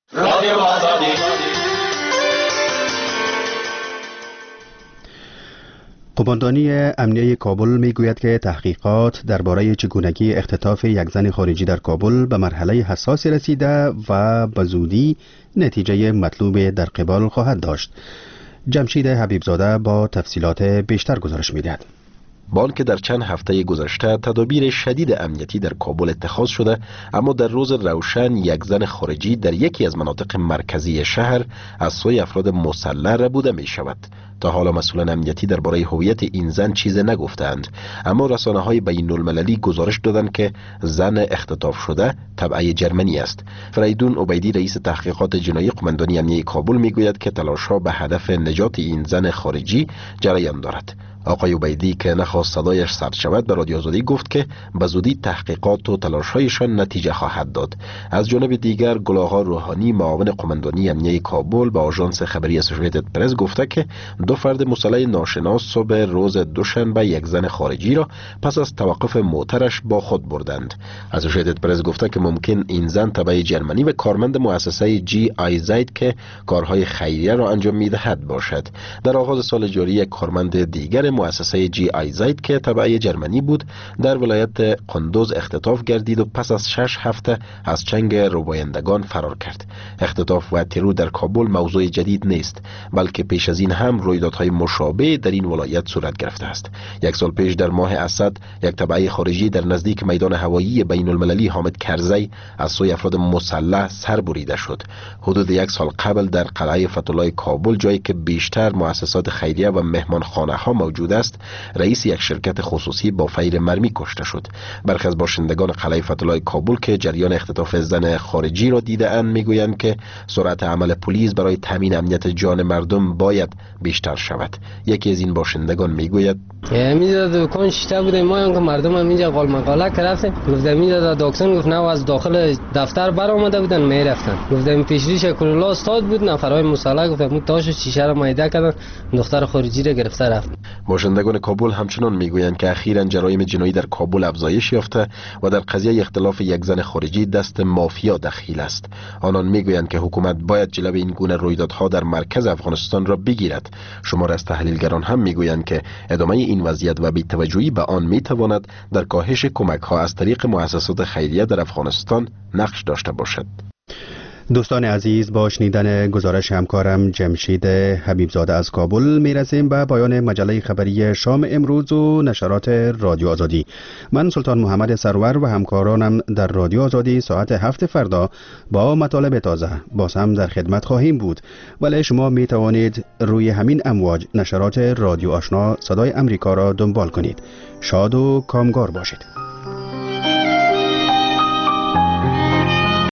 قماندانی امنیه کابل میگوید که تحقیقات درباره چگونگی اختطاف یک زن خارجی در کابل به مرحله حساسی رسیده و به زودی نتیجه مطلوب در قبال خواهد داشت. جمشید حبیبزاده با تفصیلات بیشتر گزارش میدهد. با آنکه در چند هفته گذشته تدابیر شدید امنیتی در کابل اتخاذ شده، اما در روز روشن یک زن خارجی در یکی از مناطق مرکزی شهر از سوی افراد مسلح ربوده می شود. تا حالا مسئولان امنیتی درباره هویت این زن چیزی نگفتند، اما رسانه‌های بین المللی گزارش دادند که زن اختطاف شده تبعه جرمنی است. فریدون عبیدی رئیس تحقیقات جنایی قماندانی امنیه کابل میگوید که تلاش‌ها به هدف نجات این زن خارجی جریان دارد. آقای عبیدی که نخواست صدایش ثبت شود به رادیو آزادی گفت که به زودی تحقیقات و تلاش‌هایشان نتیجه خواهد داد. از جانب دیگر گل‌آقا روحانی معاون قماندانی امنیه کابل به آژانس خبری اسوسییتد پرس گفته که دو فرد مسلح ناشناس صبح روز دوشنبه یک زن خارجی را پس از توقف موترش با خود بردند. اسوسییتد پرس گفته که ممکن این زن تبع جرمنی و کارمند مؤسسه جی آی زید که کارهای خیریه را انجام می‌دهد باشد. در آغاز سال جاری یک کارمند دیگر مؤسسه جی آی زید که تبع جرمنی بود در ولایت قندوز اختطاف گردید و پس از شش هفته از چنگ ربایندگان فرار کرد. اختطاف و ترور در کابل موضوع جدید نیست، بلکه پیش از این هم روی رویدادهای مشابه در این ولایت صورت گرفته است. یک سال پیش در ماه اسد یک تبعه خارجی در نزدیک میدان هوایی بین المللی حامد کرزی از سوی افراد مسلح سر بریده شد. حدود یک سال قبل در قلعه فتح‌الله کابل، جایی که بیشتر مؤسسات خیریه و مهمانخانه ها موجود است، رئیس یک شرکت خصوصی با فیر مرمی کشته شد. برخی از باشندگان قلعه فتح‌الله کابل که جریان اختطاف زن خارجی را دیده اند میگویند که سرعت عمل پلیس برای تامین امنیت جان مردم باید بیشتر شود. یکی از این باشندگان میگوید اینجا دکان شیشه بوده، ما هم که مردم هم اینجا قال مقاله کردیم، گفتم اینجا دکان گفت نه از داخل دفتر بر آمده بودن میرفتن، گفتم پیشریش کرولا استاد بود، نفرای مسلح گفتم تاش شیشه را مایده کردن، دختر خارجی را گرفته رفت. باشندگان کابل همچنان میگویند که اخیراً جرایم جنایی در کابل افزایش یافته و در قضیه اختلاف یک زن خارجی دست مافیا دخیل است. آنان میگویند که حکومت باید جلوی این گونه رویدادها در مرکز افغانستان را بگیرد. شمار از تحلیلگران هم میگویند که ادامه این وضعیت و بی‌توجهی به آن میتواند در کاهش کمک‌ها از طریق مؤسسات خیریه در افغانستان نقش داشته باشد. دوستان عزیز، با شنیدن گزارش همکارم جمشید حبیبزاده از کابل میرسیم به پایان مجله خبری شام امروز و نشرات رادیو آزادی. من سلطان محمد سرور و همکارانم در رادیو آزادی ساعت هفت فردا با مطالب تازه باز هم در خدمت خواهیم بود، ولی شما می توانید روی همین امواج نشرات رادیو آشنا صدای امریکا را دنبال کنید. شاد و کامگار باشید.